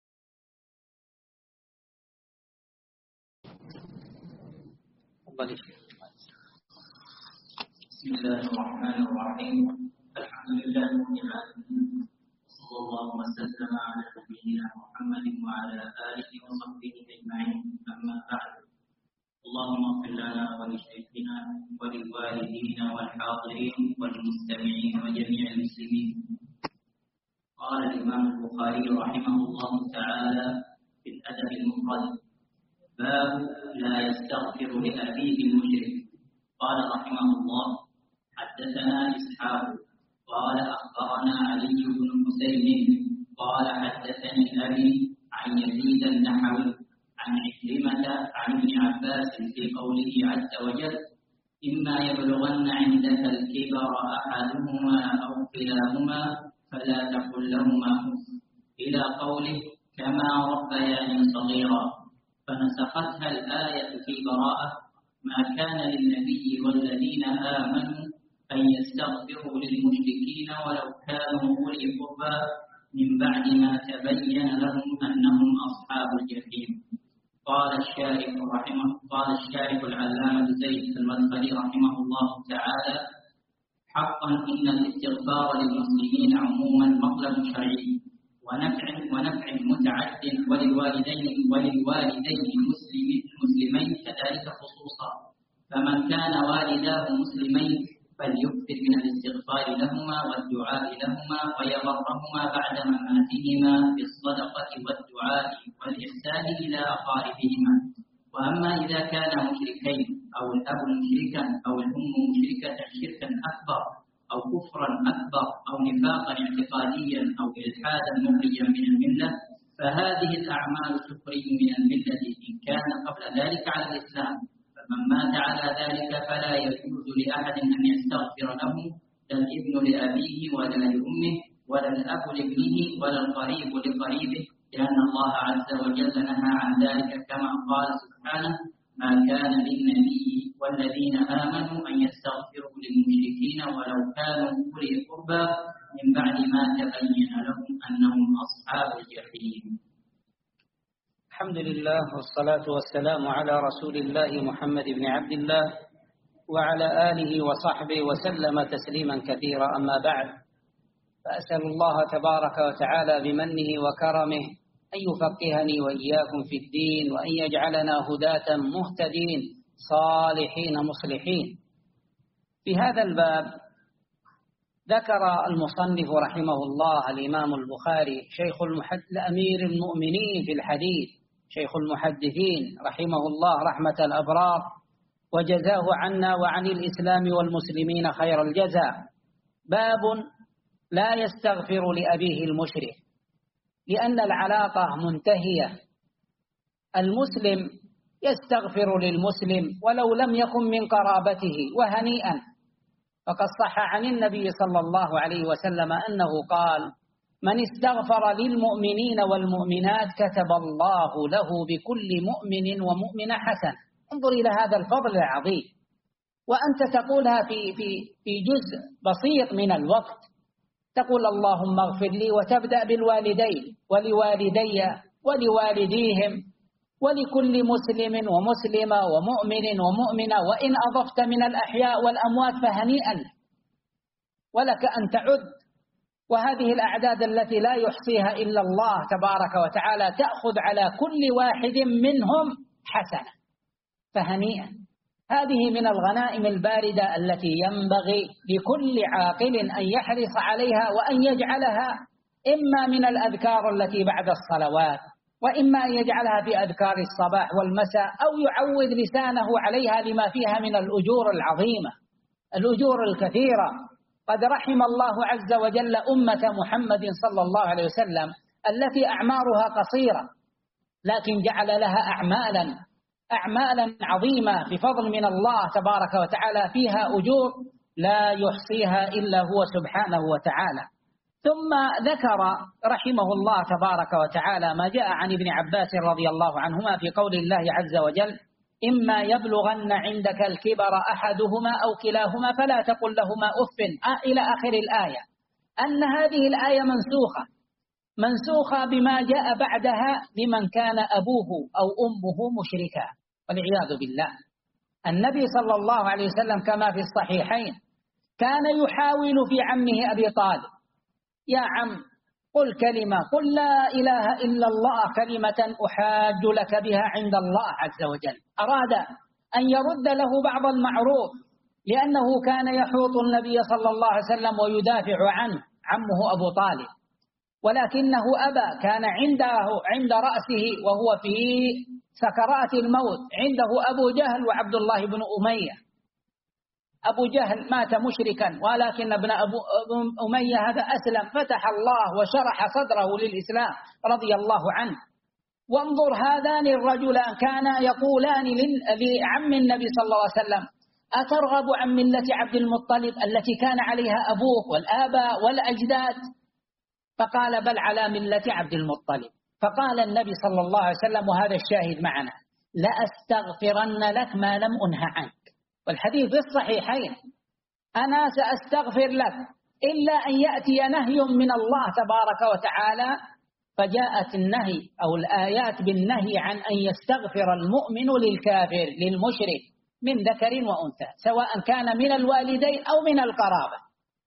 A: بسم الله الرحمن الرحيم. الحمد لله رب العالمين، صلى الله وسلم على نبينا محمد وعلى آله وصحبه أجمعين. أما بعد، اللهم اغفر لنا ولشيخنا وللوالدين والحاضرين والمستمعين وجميع المسلمين. قال الإمام البخاري رحمه الله تعالى في الأدب المفرد: باب لا يستغفر لأبيه المشرك. قال رحمه الله: حدثنا إسحاق قال أخبرنا علي بن حسين قال حدثني أبي عن يزيد النحوي عن عكرمة عن ابن عباس في قوله عز وجل: إما يبلغن عندك الكبر أحدهما أو كلاهما فلا تقل لهما أف، إلى قوله كما ربياني صغيرا، فنسختها الآية في براءة: ما كان للنبي والذين آمنوا أن يستغفروا للمشركين ولو كانوا أولي قربى من بعد ما تبين لهم أنهم أصحاب الجحيم. قال الشارح العلامة زيد المدخلي رحمه الله تعالى: حقا إن الاستغفار للمسلمين عموما مطلب شرعي ونفع متعد، وللوالدين المسلمين كذلك خصوصا، فمن كان والداه مسلمين فليكثر من الاستغفار لهما والدعاء لهما ويبرهما بعد مماتهما بالصدقة والدعاء والإحسان إلى أقاربهما. وأما إذا كان مشركين أو الأب مشركا أو الأم مشركة شركا أكبر أو كفرا أكبر أو نفاقا اعتقاديا أو إلحادا مخرجا من الملة، فهذه الأعمال تخرج من الملة إن كان قبل ذلك على الإسلام، فمن مات على ذلك فلا يجوز لأحد أن يستغفر له، لا الابن لأبيه ولا لأمه ولا الأب لابنه ولا القريب لقريبه، لأن الله عز وجل نهى عن ذلك كما قال سبحانه: ما كان للنبي والذين آمنوا أن يستغفروا للمشركين ولو كانوا أولي قربى من بعد ما تبين لهم أنهم أصحاب الجحيم.
B: الحمد لله والصلاة والسلام على رسول الله محمد بن عبد الله وعلى آله وصحبه وسلم تسليما كثيرا، أما بعد، فأسأل الله تبارك وتعالى بمنه وكرمه أن يفقهني وإياكم في الدين، وأن يجعلنا هداة مهتدين صالحين مصلحين. في هذا الباب ذكر المصنف رحمه الله الإمام البخاري شيخ أمير المؤمنين في الحديث، شيخ المحدثين رحمه الله رحمة الأبرار، وجزاه عنا وعن الإسلام والمسلمين خير الجزاء. باب لا يستغفر لأبيه المشرك، لأن العلاقة منتهية. المسلم يستغفر للمسلم ولو لم يكن من قرابته، وهنيئا، فقد صح عن النبي صلى الله عليه وسلم أنه قال: من استغفر للمؤمنين والمؤمنات كتب الله له بكل مؤمن ومؤمنة حسن. انظر إلى هذا الفضل العظيم، وأنت تقولها في جزء بسيط من الوقت، تقول: اللهم اغفر لي، وتبدأ بالوالدين ولوالدي ولوالديهم ولكل مسلم ومسلمة ومؤمن ومؤمنة، وإن أضفت من الأحياء والأموات فهنيئا ولك أن تعد. وهذه الأعداد التي لا يحصيها إلا الله تبارك وتعالى تأخذ على كل واحد منهم حسنة، فهنيئا. هذه من الغنائم الباردة التي ينبغي لكل عاقل أن يحرص عليها، وأن يجعلها إما من الأذكار التي بعد الصلوات، وإما أن يجعلها في أذكار الصباح والمساء، أو يعود لسانه عليها لما فيها من الأجور العظيمة، الأجور الكثيرة. قد رحم الله عز وجل أمة محمد صلى الله عليه وسلم التي أعمارها قصيرة، لكن جعل لها أعمالا عظيمة بفضل من الله تبارك وتعالى، فيها أجور لا يحصيها إلا هو سبحانه وتعالى. ثم ذكر رحمه الله تبارك وتعالى ما جاء عن ابن عباس رضي الله عنهما في قول الله عز وجل: إما يبلغن عندك الكبر أحدهما أو كلاهما فلا تقل لهما أف، إلى آخر الآية. أن هذه الآية منسوخة بما جاء بعدها لمن كان أبوه أو أمه مشركا، والعياذ بالله. النبي صلى الله عليه وسلم كما في الصحيحين كان يحاول في عمه أبي طالب: يا عم، قل كلمة، قل لا إله إلا الله، كلمة أحاج لك بها عند الله عز وجل. أراد أن يرد له بعض المعروف، لأنه كان يحوط النبي صلى الله عليه وسلم ويدافع عنه عمه أبو طالب، ولكنه أبى. كان عند رأسه وهو في سكرات الموت عنده أبو جهل وعبد الله بن أمية. أبو جهل مات مشركا، ولكن ابن أمية هذا أسلم، فتح الله وشرح صدره للإسلام رضي الله عنه. وانظر، هذان الرجلان كانا يقولان لعم النبي صلى الله عليه وسلم: أترغب عن ملة عبد المطلب التي كان عليها أبوك والآباء والأجداد؟ فقال: بل على ملة عبد المطلب. فقال النبي صلى الله عليه وسلم، وهذا الشاهد معنا: لأستغفرن لك ما لم أنه عنك. والحديث في الصحيحين: أنا سأستغفر لك إلا أن يأتي نهي من الله تبارك وتعالى. فجاءت النهي أو الآيات بالنهي عن أن يستغفر المؤمن للكافر للمشرك من ذكر وأنثى، سواء كان من الوالدين أو من القرابة.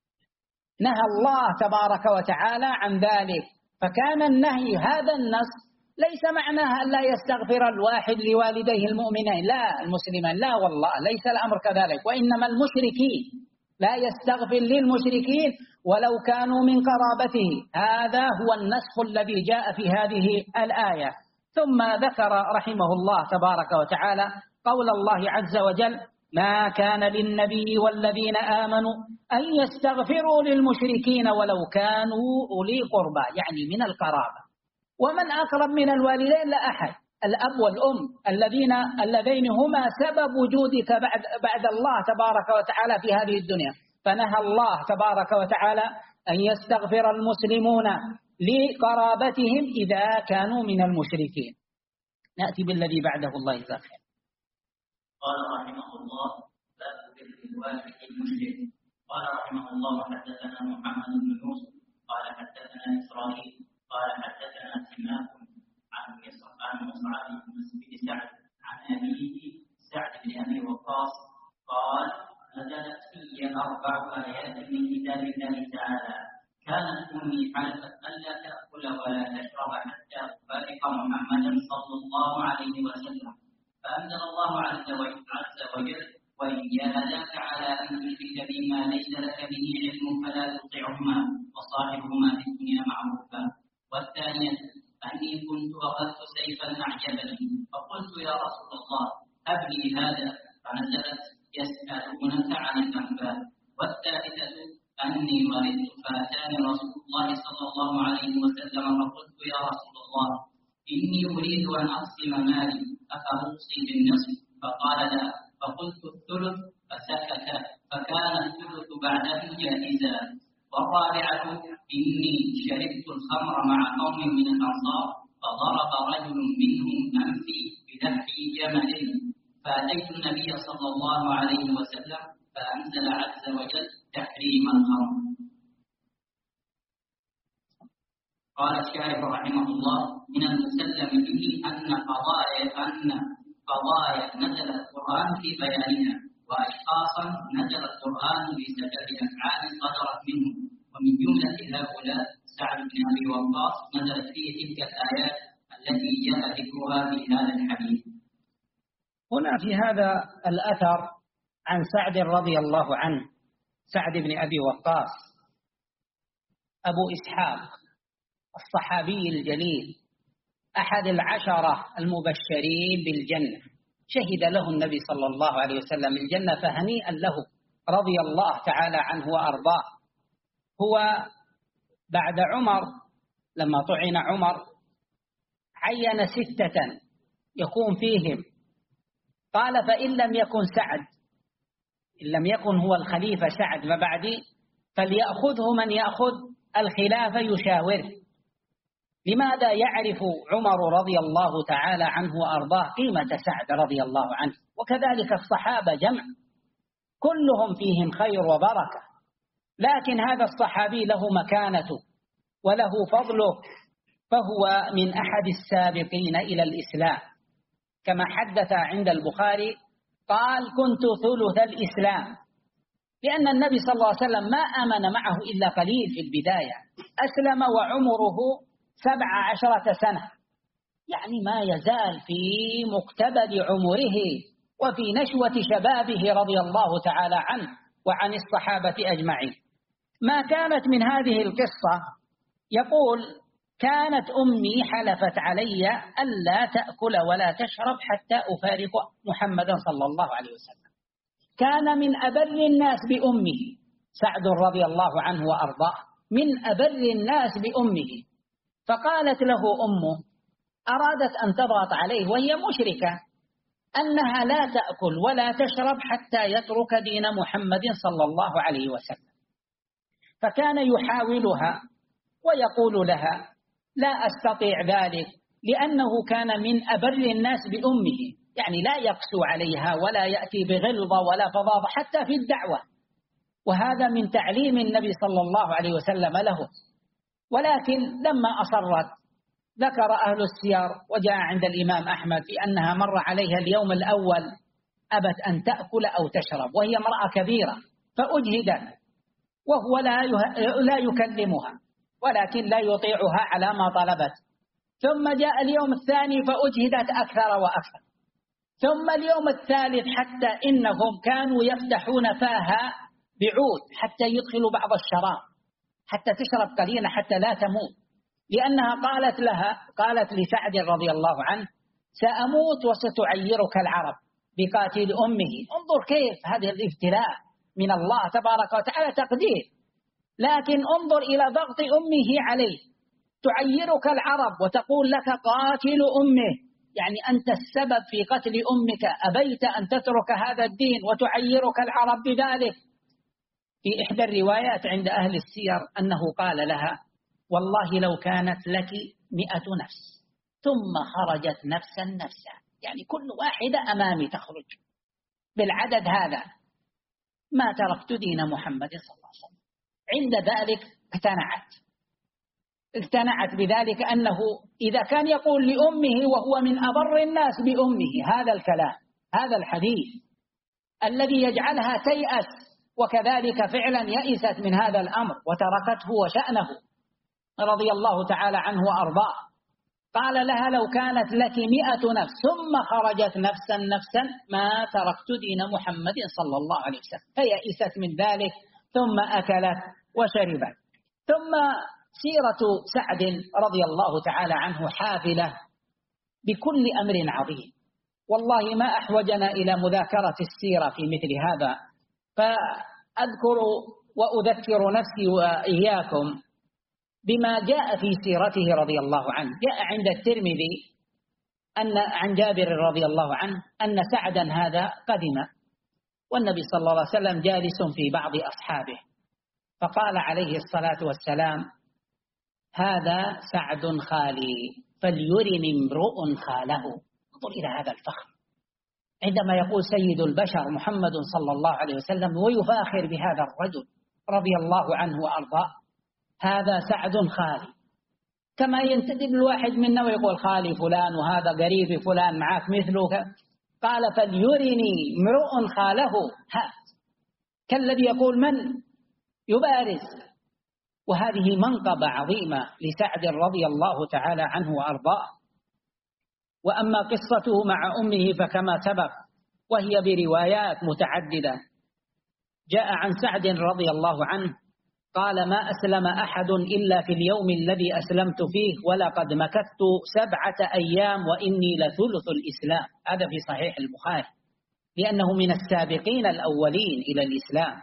B: نهى الله تبارك وتعالى عن ذلك. فكان النهي، هذا النص ليس معناها أن لا يستغفر الواحد لوالديه المؤمنين، لا، المسلمين، لا والله، ليس الأمر كذلك. وإنما المشركين لا يستغفر للمشركين ولو كانوا من قرابته. هذا هو النسخ الذي جاء في هذه الآية. ثم ذكر رحمه الله تبارك وتعالى قول الله عز وجل: ما كان للنبي والذين آمنوا أن يستغفروا للمشركين ولو كانوا أولي قربى، يعني من القرابة. ومن أقرب من الوالدين لا أحد. الأب والأم اللذين هما سبب وجودك بعد الله تبارك وتعالى في هذه الدنيا. فنهى الله تبارك وتعالى أن يستغفر المسلمون لقرابتهم إذا كانوا من المشركين. نأتي بالذي بعده. الله يجزاك خير.
A: قال رحمه الله: باب بر الوالد المشرك. قال رحمه الله: حدثنا محمد بن يوسف قال حدثنا إسرائيل قال حدثنا سماك عن مصعب بن سعد عن أبيه سعد بن أبي وقاص قال: نزلت في 4 آيات من كتاب الله تعالى: كانت أمي حلفت ألا تأكل ولا تشرب حتى أفارق محمدا صلى الله عليه وسلم، فأنزل الله عز وجل: وإن جاهداك على أن تشرك بما ليس لك به علم فلا تطعهما وصاحبهما في الدنيا معروفا. والثانية: أني كنت أخذت سيفا أعجبني فقلت: يا رسول الله هب لي هذا، فنزلت: يسألونك عن الأنفال. والثالثة: أني مرضت فأتاني رسول الله صلى الله عليه وسلم فقلت: يا رسول الله إني أريد أن أقسم مالي أفأوصي بالنصف؟ فقال: لا. فقلت: الثلث؟ فسكت، فكان الثلث بعده جائزا. والرابعة: إني شربت الخمر مع قوم من الأنصار فضرب رجل منهم أنفي بلحي جمل، فأتيت النبي صلى الله عليه وسلم فأنزل عز وجل تحريم الخمر. قال الشارح رحمه الله: من المسلم به أن قضايا نزل القرآن في بيانها، وأشخاصا نزل القرآن بسبب أفعال صدرت منهم، ومن جملة هؤلاء سعد بن أبي وقاص نزلت فيه تلك الآيات التي جاء ذكرها في هذا الحديث.
B: هنا في هذا الأثر عن سعد رضي الله عنه، سعد بن أبي وقاص أبو إسحاق الصحابي الجليل أحد 10 المبشرين بالجنة، شهد له النبي صلى الله عليه وسلم الجنة، فهنيئا له رضي الله تعالى عنه وأرضاه. هو بعد عمر لما طعن عمر عين 6 يكون فيهم، قال: فإن لم يكن سعد، إن لم يكن هو الخليفة سعد فبعدي، فليأخذه من يأخذ الخلافة يشاوره. لماذا يعرف عمر رضي الله تعالى عنه وأرضاه قيمة سعد رضي الله عنه؟ وكذلك الصحابة جمع كلهم فيهم خير وبركة، لكن هذا الصحابي له مكانته وله فضله، فهو من أحد السابقين إلى الإسلام، كما حدث عند البخاري قال: كنت ثلث الإسلام، لأن النبي صلى الله عليه وسلم ما آمن معه إلا قليل في البداية، أسلم وعمره 17 سنة، يعني ما يزال في مقتبل عمره وفي نشوة شبابه رضي الله تعالى عنه وعن الصحابة أجمعين. ما كانت من هذه القصة يقول: كانت أمي حلفت علي ألا تأكل ولا تشرب حتى أفارق محمدا صلى الله عليه وسلم. كان من أبر الناس بأمه سعد رضي الله عنه وأرضاه، من أبر الناس بأمه. فقالت له أمه، أرادت أن تضغط عليه وهي مشركة، أنها لا تأكل ولا تشرب حتى يترك دين محمد صلى الله عليه وسلم. فكان يحاولها ويقول لها: لا أستطيع ذلك، لأنه كان من أبر الناس بأمه، يعني لا يقسو عليها ولا يأتي بغلظة ولا فظاظة حتى في الدعوة، وهذا من تعليم النبي صلى الله عليه وسلم له. ولكن لما أصرت، ذكر أهل السير وجاء عند الإمام أحمد في أنها مر عليها اليوم الأول أبت أن تأكل أو تشرب، وهي امرأة كبيرة، فأجهدت وهو لا يكلمها ولكن لا يطيعها على ما طلبت. ثم جاء اليوم الثاني فأجهدت أكثر وأكثر، ثم اليوم الثالث حتى إنهم كانوا يفتحون فاها بعود حتى يدخلوا بعض الشراب حتى تشرب قليلا حتى لا تموت، لأنها قالت لسعد رضي الله عنه: سأموت وستعيرك العرب بقاتل أمه. انظر كيف هذه الابتلاء من الله تبارك وتعالى، تقدير، لكن انظر إلى ضغط أمه عليه، تعيرك العرب وتقول لك قاتل أمه، يعني أنت السبب في قتل أمك، أبيت أن تترك هذا الدين وتعيرك العرب بذلك. في إحدى الروايات عند أهل السير أنه قال لها: والله لو كانت لك 100 نفس ثم خرجت نفسا، يعني كل واحدة أمامي تخرج بالعدد هذا ما تركت دين محمد صلى الله عليه وسلم. عند ذلك اقتنعت بذلك، أنه إذا كان يقول لأمه وهو من أبر الناس بأمه هذا الكلام، هذا الحديث الذي يجعلها تيأس، وكذلك فعلا يئست من هذا الأمر وتركته وشأنه رضي الله تعالى عنه وأرضاه. قال لها: لو كانت لك 100 نفس ثم خرجت نفسا ما تركت دين محمد صلى الله عليه وسلم. فيئست من ذلك، ثم أكلت وشربت. ثم سيرة سعد رضي الله تعالى عنه حافلة بكل أمر عظيم، والله ما أحوجنا إلى مذاكرة السيرة في مثل هذا، فأذكر وأذكر نفسي وإياكم بما جاء في سيرته رضي الله عنه. جاء عند الترمذي أن عن جابر رضي الله عنه أن سعدا هذا قدم، والنبي صلى الله عليه وسلم جالس في بعض أصحابه، فقال عليه الصلاة والسلام: هذا سعد خالي فليرني امرؤ خاله. انظر إلى هذا الفخر عندما يقول سيد البشر محمد صلى الله عليه وسلم ويفاخر بهذا الرجل رضي الله عنه وأرضاه: هذا سعد خالي. كما ينتدب الواحد منا ويقول خالي فلان وهذا قريب فلان معك مثله. قال: فليرني امرؤ خاله، كالذي يقول من يبارز. وهذه منقبة عظيمة لسعد رضي الله تعالى عنه وأرضاه. وأما قصته مع أمه فكما سبق، وهي بروايات متعددة. جاء عن سعد رضي الله عنه قال: ما أسلم أحد إلا في اليوم الذي أسلمت فيه، ولقد مكثت 7 أيام وإني لثلث الإسلام. هذا في صحيح البخاري، لأنه من السابقين الأولين إلى الإسلام.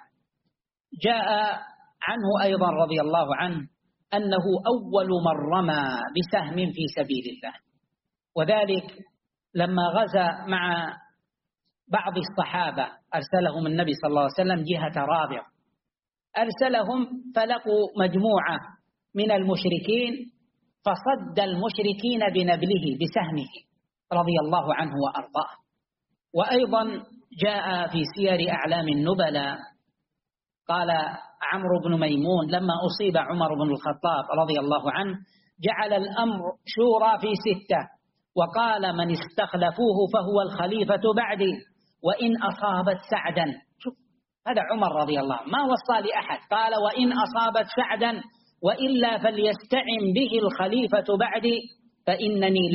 B: جاء عنه أيضا رضي الله عنه أنه أول من رمى بسهم في سبيل الله، وذلك لما غزا مع بعض الصحابة أرسلهم النبي صلى الله عليه وسلم جهة رابغ، أرسلهم فلقوا مجموعة من المشركين فصد المشركين بنبله بسهمه رضي الله عنه وأرضاه. وأيضا جاء في سير أعلام النبلاء قال عمرو بن ميمون لما أصيب عمر بن الخطاب رضي الله عنه جعل الأمر شورى في 6، وقال: من استخلفوه فهو الخليفة بعدي وإن أصابت سعدا. شوف هذا عمر رضي الله عنه ما وصى لأحد، قال: وإن أصابت سعدا وإلا فليستعن به الخليفة بعدي فإنني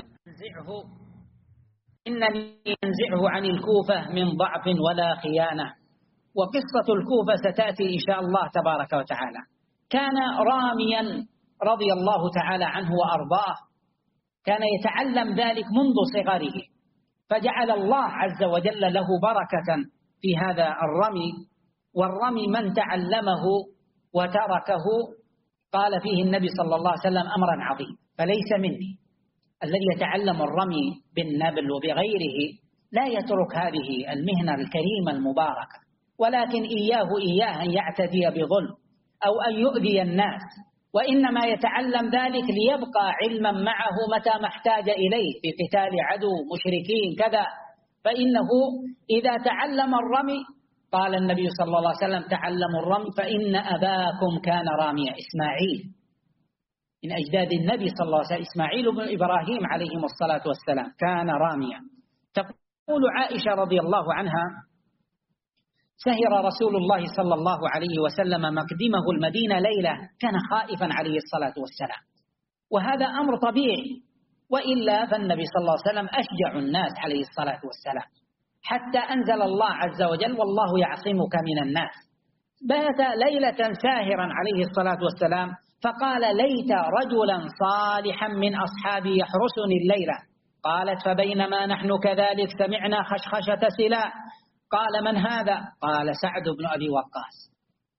B: أنزعه عن الكوفة من ضعف ولا خيانة. وقصة الكوفة ستأتي إن شاء الله تبارك وتعالى. كان راميا رضي الله تعالى عنه وأرضاه، كان يتعلم ذلك منذ صغره، فجعل الله عز وجل له بركة في هذا الرمي. والرمي من تعلمه وتركه قال فيه النبي صلى الله عليه وسلم أمرا عظيم: فليس مني. الذي يتعلم الرمي بالنبل وبغيره لا يترك هذه المهنة الكريمة المباركة، ولكن إياه أن يعتدي بظلم أو أن يؤذي الناس، وإنما يتعلم ذلك ليبقى علما معه متى ما احتاج إليه في قتال عدو مشركين كذا. فإنه إذا تعلم الرمي قال النبي صلى الله عليه وسلم: تعلموا الرمي فإن أباكم كان راميا. إسماعيل من أجداد النبي صلى الله عليه وسلم، إسماعيل بن إبراهيم عليهم الصلاة والسلام كان راميا. تقول عائشة رضي الله عنها: سهر رسول الله صلى الله عليه وسلم مقدمه المدينة ليلة، كان خائفا عليه الصلاة والسلام، وهذا أمر طبيعي، وإلا فالنبي صلى الله عليه وسلم أشجع الناس عليه الصلاة والسلام، حتى أنزل الله عز وجل: والله يعصمك من الناس. بات ليلة ساهرا عليه الصلاة والسلام، فقال: ليت رجلا صالحا من أصحابي يحرسني الليلة. قالت: فبينما نحن كذلك سمعنا خشخشة سلاح. قال: من هذا؟ قال: سعد بن أبي وقاص.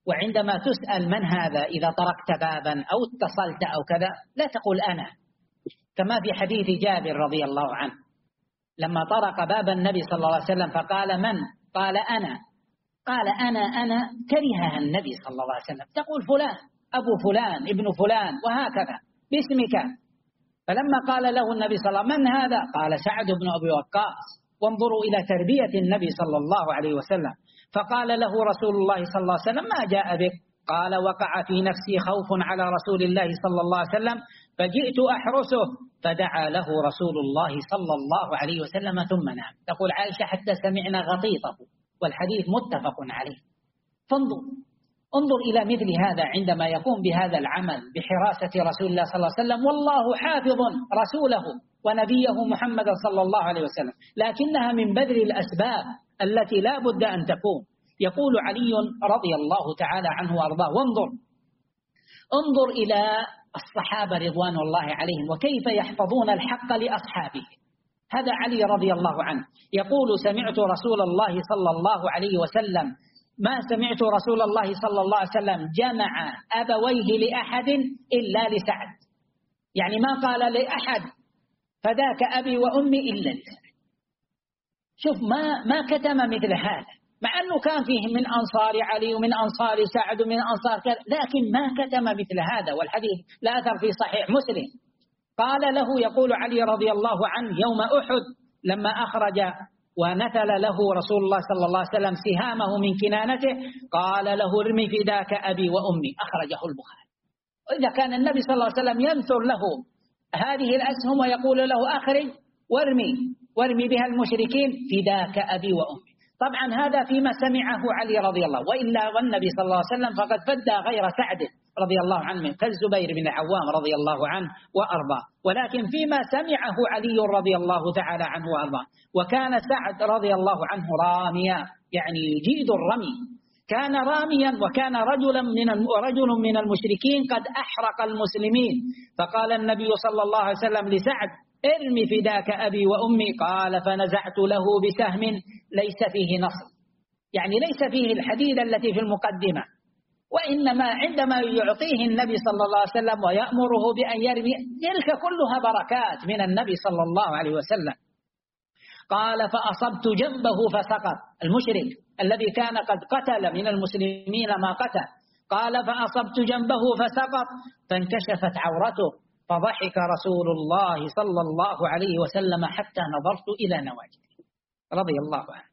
B: وعندما تسأل من هذا إذا طرقت بابا أو اتصلت أو كذا لا تقول أنا، كما في حديث جابر رضي الله عنه لما طرق باب النبي صلى الله عليه وسلم فقال من؟ قال أنا. قال أنا كرهها النبي صلى الله عليه وسلم، تقول فلان أبو فلان ابن فلان وهكذا باسمك. فلما قال له النبي صلى الله عليه وسلم من هذا؟ قال سعد بن أبي وقاص. وانظروا إلى تربية النبي صلى الله عليه وسلم. فقال له رسول الله صلى الله عليه وسلم ما جاء بك؟ قال وقع في نفسي خوف على رسول الله صلى الله عليه وسلم فجئت أحرسه، فدعا له رسول الله صلى الله عليه وسلم ثم نام. تقول عائشة حتى سمعنا غطيطه، والحديث متفق عليه. انظر إلى مثل هذا عندما يقوم بهذا العمل بحراسة رسول الله صلى الله عليه وسلم، والله حافظ رسوله ونبيه محمد صلى الله عليه وسلم، لكنها من بذل الأسباب التي لا بد أن تكون. يقول علي رضي الله تعالى عنه وأرضاه انظر إلى الصحابة رضوان الله عليهم وكيف يحفظون الحق لأصحابه. هذا علي رضي الله عنه يقول سمعت رسول الله صلى الله عليه وسلم ما سمعت رسول الله صلى الله عليه وسلم جمع أبويه لأحد إلا لسعد، يعني ما قال لأحد فذاك أبي وأمي إلا لسعد. شوف ما كتم مثل هذا، مع أنه كان فيه من أنصار علي ومن أنصار سعد ومن أنصار كذا، لكن ما كتم مثل هذا. والحديث لا أثر في صحيح مسلم. قال له يقول علي رضي الله عنه يوم أحد لما أخرج ونثل له رسول الله صلى الله عليه وسلم سهامه من كنانته قال له ارمي فداك أبي وأمي، أخرجه البخاري. وإذا كان النبي صلى الله عليه وسلم ينثر له هذه الأسهم ويقول له أخرج وارمي بها المشركين فداك أبي وأمي. طبعا هذا فيما سمعه علي رضي الله، وإلا والنبي صلى الله عليه وسلم فقد فدى غير سعد رضي الله عنه كالزبير بن العوام رضي الله عنه وأرضاه، ولكن فيما سمعه علي رضي الله تعالى عنه وأرضاه. وكان سعد رضي الله عنه راميا، يعني يجيد الرمي، كان راميا، وكان رجل من المشركين قد أحرق المسلمين، فقال النبي صلى الله عليه وسلم لسعد ارمي فداك أبي وأمي، قال فنزعت له بسهم ليس فيه نصر، يعني ليس فيه الحديد التي في المقدمة، وإنما عندما يعطيه النبي صلى الله عليه وسلم ويأمره بأن يرمي تلك كلها بركات من النبي صلى الله عليه وسلم. قال فأصبت جنبه فسقط، المشرك الذي كان قد قتل من المسلمين ما قتل، قال فأصبت جنبه فسقط فانكشفت عورته فضحك رسول الله صلى الله عليه وسلم حتى نظرت إلى نواجذه رضي الله عنه.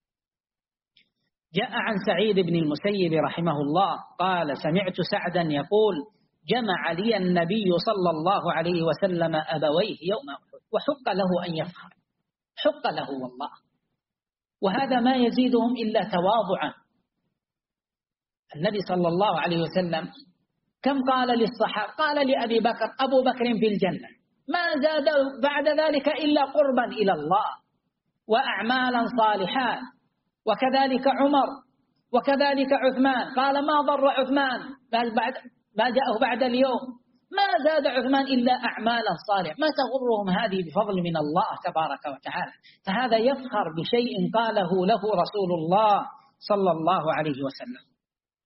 B: جاء عن سعيد بن المسيب رحمه الله قال سمعت سعدا يقول جمع لي النبي صلى الله عليه وسلم أبويه يوم أحد، وحق له أن يفخر، حق له والله. وهذا ما يزيدهم إلا تواضعا. النبي صلى الله عليه وسلم كم قال للصحابة؟ قال لأبي بكر أبو بكر في الجنة، ما زاد بعد ذلك إلا قربا إلى الله وأعمالا صالحات، وكذلك عمر وكذلك عثمان، قال ما ضر عثمان ما جاءه بعد اليوم، ما زاد عثمان إلا أعمالا صالحة، ما تغرهم هذه بفضل من الله تبارك وتعالى. فهذا يفخر بشيء قاله له رسول الله صلى الله عليه وسلم.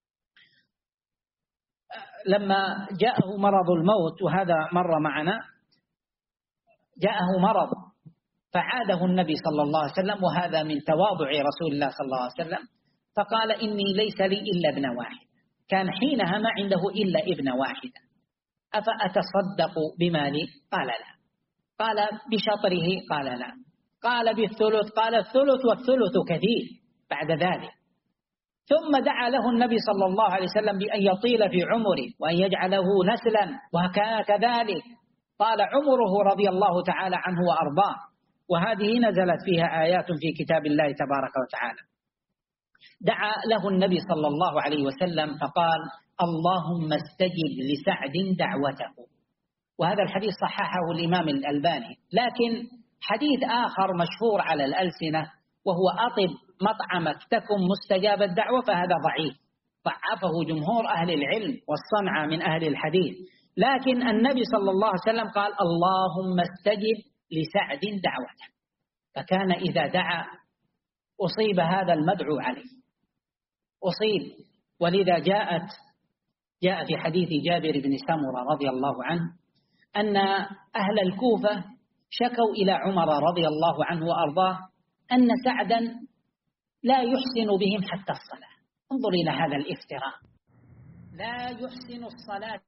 B: لما جاءه مرض الموت، وهذا مر معنا، جاءه مرض فعاده النبي صلى الله عليه وسلم، وهذا من تواضع رسول الله صلى الله عليه وسلم، فقال إني ليس لي إلا ابن واحد، كان حينها ما عنده إلا ابن واحد، أفأتصدق بمالي؟ قال لا. قال بشطره؟ قال لا. قال بالثلث؟ قال الثلث والثلث كثير بعد ذلك. ثم دعا له النبي صلى الله عليه وسلم بأن يطيل في عمره وأن يجعله نسلا، وكان كذلك طال عمره رضي الله تعالى عنه وأرضاه، وهذه نزلت فيها آيات في كتاب الله تبارك وتعالى. دعا له النبي صلى الله عليه وسلم فقال اللهم استجب لسعد دعوته، وهذا الحديث صححه الإمام الألباني. لكن حديث آخر مشهور على الألسنة وهو أطب مطعمك تكن مستجاب الدعوة، فهذا ضعيف، ضعفه جمهور أهل العلم والصنعة من أهل الحديث. لكن النبي صلى الله عليه وسلم قال اللهم استجب لسعد دعوته، فكان إذا دعا أصيب هذا المدعو عليه، أصيب ولذا جاء في حديث جابر بن سمرة رضي الله عنه أن أهل الكوفة شكوا إلى عمر رضي الله عنه وأرضاه أن سعدا لا يحسن بهم حتى الصلاة. انظر إلى هذا الافتراء، لا يحسن الصلاة.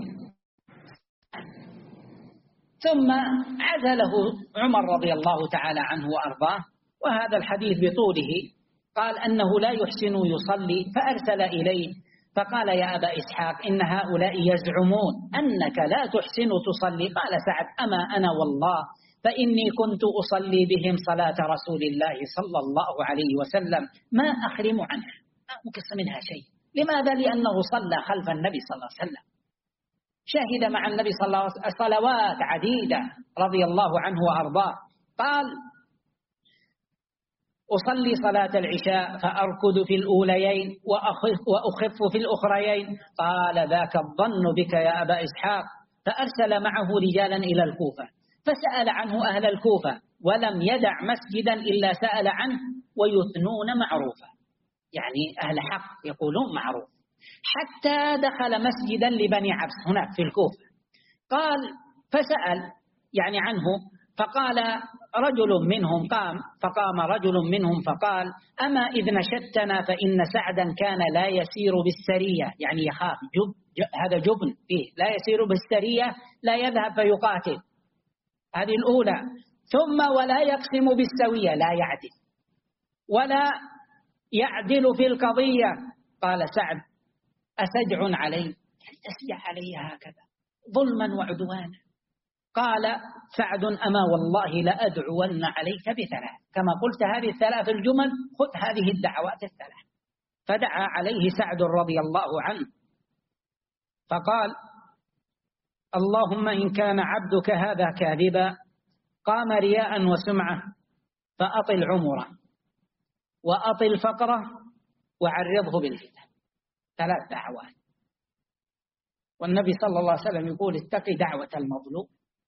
B: ثم عزله عمر رضي الله تعالى عنه وأرضاه، وهذا الحديث بطوله قال أنه لا يحسن يصلي، فأرسل إليه فقال يا أبا إسحاق إن هؤلاء يزعمون أنك لا تحسن تصلي. قال سعد أما أنا والله فإني كنت أصلي بهم صلاة رسول الله صلى الله عليه وسلم ما أحرم عنها، ما أنقص منها شيء. لماذا؟ لأنه صلى خلف النبي صلى الله عليه وسلم، شهد مع النبي صلى الله عليه وسلم صلوات عديدة رضي الله عنه وأرضاه. قال أصلي صلاة العشاء فأركض في الأوليين وأخف في الأخريين. قال ذاك الظن بك يا أبا إسحاق. فأرسل معه رجالا إلى الكوفة فسأل عنه أهل الكوفة، ولم يدع مسجدا إلا سأل عنه ويثنون معروفا، يعني أهل حق يقولون معروف. حتى دخل مسجدا لبني عبس هناك في الكوفة، قال فسأل يعني عنه، فقال رجل منهم فقام رجل منهم فقال أما إذ نشدتنا فإن سعدا كان لا يسير بالسرية، يعني يخاف، هذا جبن فيه، لا يسير بالسرية، لا يذهب فيقاتل، هذه الأولى. ثم ولا يقسم بالسوية، لا يعدل ولا يعدل في القضية. قال سعد أسجع علي، تسجع علي هكذا ظلما وعدوانا. قال سعد أما والله لأدعون عليك بثلاث، كما قلت هذه الثلاث الجمل خذ هذه الدعوات الثلاث. فدعا عليه سعد رضي الله عنه فقال اللهم إن كان عبدك هذا كاذبا قام رياء وسمعة فأطل عمره وأطل فقره وعرضه بالفتن. ثلاث دعوات. والنبي صلى الله عليه وسلم يقول اتقي دعوة المظلوم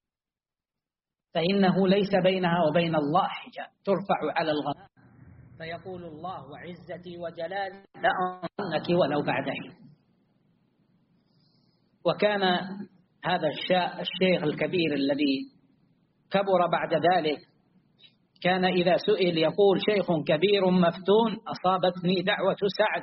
B: فإنه ليس بينها وبين الله حجاب، ترفع على الغمام فيقول الله وعزتي وجلالي لأنك ولو بعد حين. وكان هذا الشيخ الكبير الذي كبر بعد ذلك كان إذا سئل يقول شيخ كبير مفتون أصابتني دعوة سعد.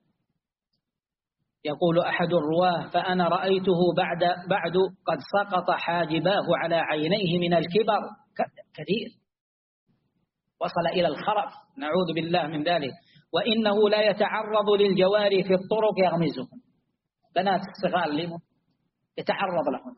B: يقول أحد الرواه فأنا رأيته بعد قد سقط حاجباه على عينيه من الكبر، كثير وصل إلى الخرف، نعوذ بالله من ذلك. وإنه لا يتعرض للجواري في الطرق يغمزهم، بنات الصغار لهم يتعرض لهم.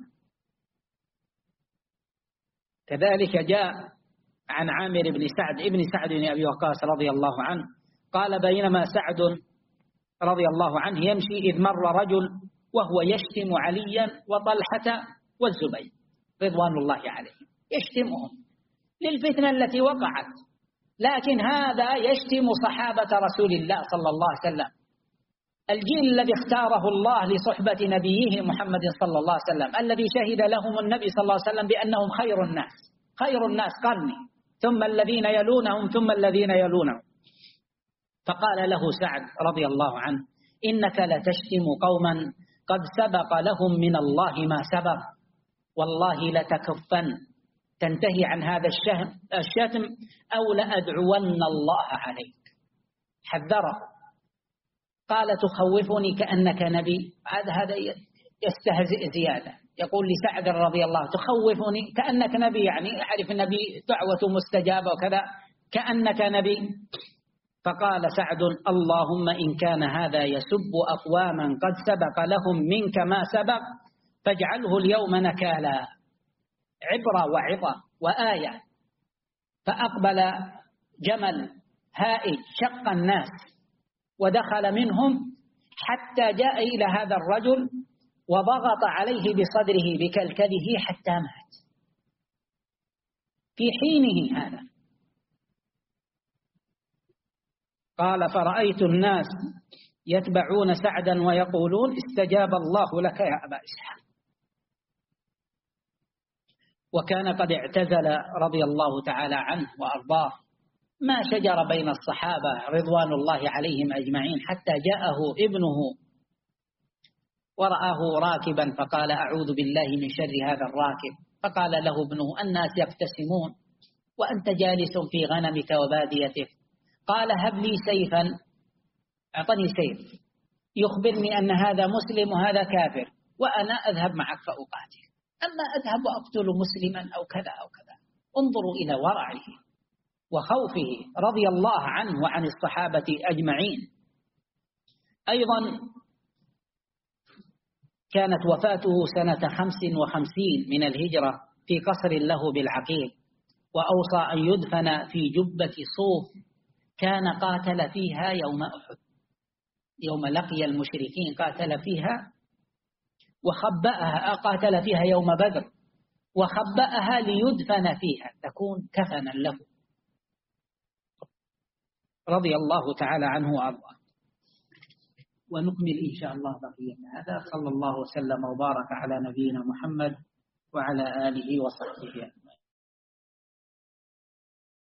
B: كذلك جاء عن عامر بن سعد بن أبي وقاص رضي الله عنه قال بينما سعد رضي الله عنه يمشي إذ مر رجل وهو يشتم عليا وطلحة والزبير رضوان الله عليهم، يشتمهم للفتنة التي وقعت، لكن هذا يشتم صحابة رسول الله صلى الله عليه وسلم، الجيل الذي اختاره الله لصحبة نبيه محمد صلى الله عليه وسلم، الذي شهد لهم النبي صلى الله عليه وسلم بأنهم خير الناس قرني ثم الذين يلونهم ثم الذين يلونهم. فقال له سعد رضي الله عنه إنك لتشتم قوما قد سبق لهم من الله ما سبق، والله لتكفن تنتهي عن هذا الشتم أو لأدعون الله عليك. حذره. قال تخوفني كأنك نبي، هذا يستهزئ زيادة، يقول لسعد رضي الله تخوفني كأنك نبي، يعني أعرف النبي دعوة مستجابة وكذا، كأنك نبي. فقال سعد اللهم إن كان هذا يسب أقواما قد سبق لهم منك ما سبق فاجعله اليوم نكالا، عبرة وعظة وآية. فأقبل جمل هائج شق الناس ودخل منهم حتى جاء إلى هذا الرجل وضغط عليه بصدره بكلكله حتى مات في حينه هذا. قال فرأيت الناس يتبعون سعدا ويقولون استجاب الله لك يا أبا إسحاق. وكان قد اعتزل رضي الله تعالى عنه وأرضاه ما شجر بين الصحابة رضوان الله عليهم أجمعين حتى جاءه ابنه ورآه راكبا فقال أعوذ بالله من شر هذا الراكب، فقال له ابنه الناس يقتسمون وأنت جالس في غنمك وباديتك، قال هب لي سيفا، أعطني سيف يخبرني أن هذا مسلم وهذا كافر وأنا أذهب معك فأقاتل، أما أذهب وأقتل مسلما أو كذا أو كذا. انظروا إلى ورعه وخوفه رضي الله عنه وعن الصحابة أجمعين. أيضا كانت وفاته سنة 55 من الهجرة في قصر له بالعقيق، وأوصى أن يدفن في جبة صوف كان قاتل فيها يوم أحد، يوم لقي المشركين قاتل فيها وخبأها، قاتل فيها يوم بدر وخبأها ليدفن فيها تكون كفنا له رضي الله تعالى عنه وأرضاه. ونكمل إن شاء الله بقية هذا. صلى الله وسلم وبارك على نبينا محمد وعلى آله وصحبه.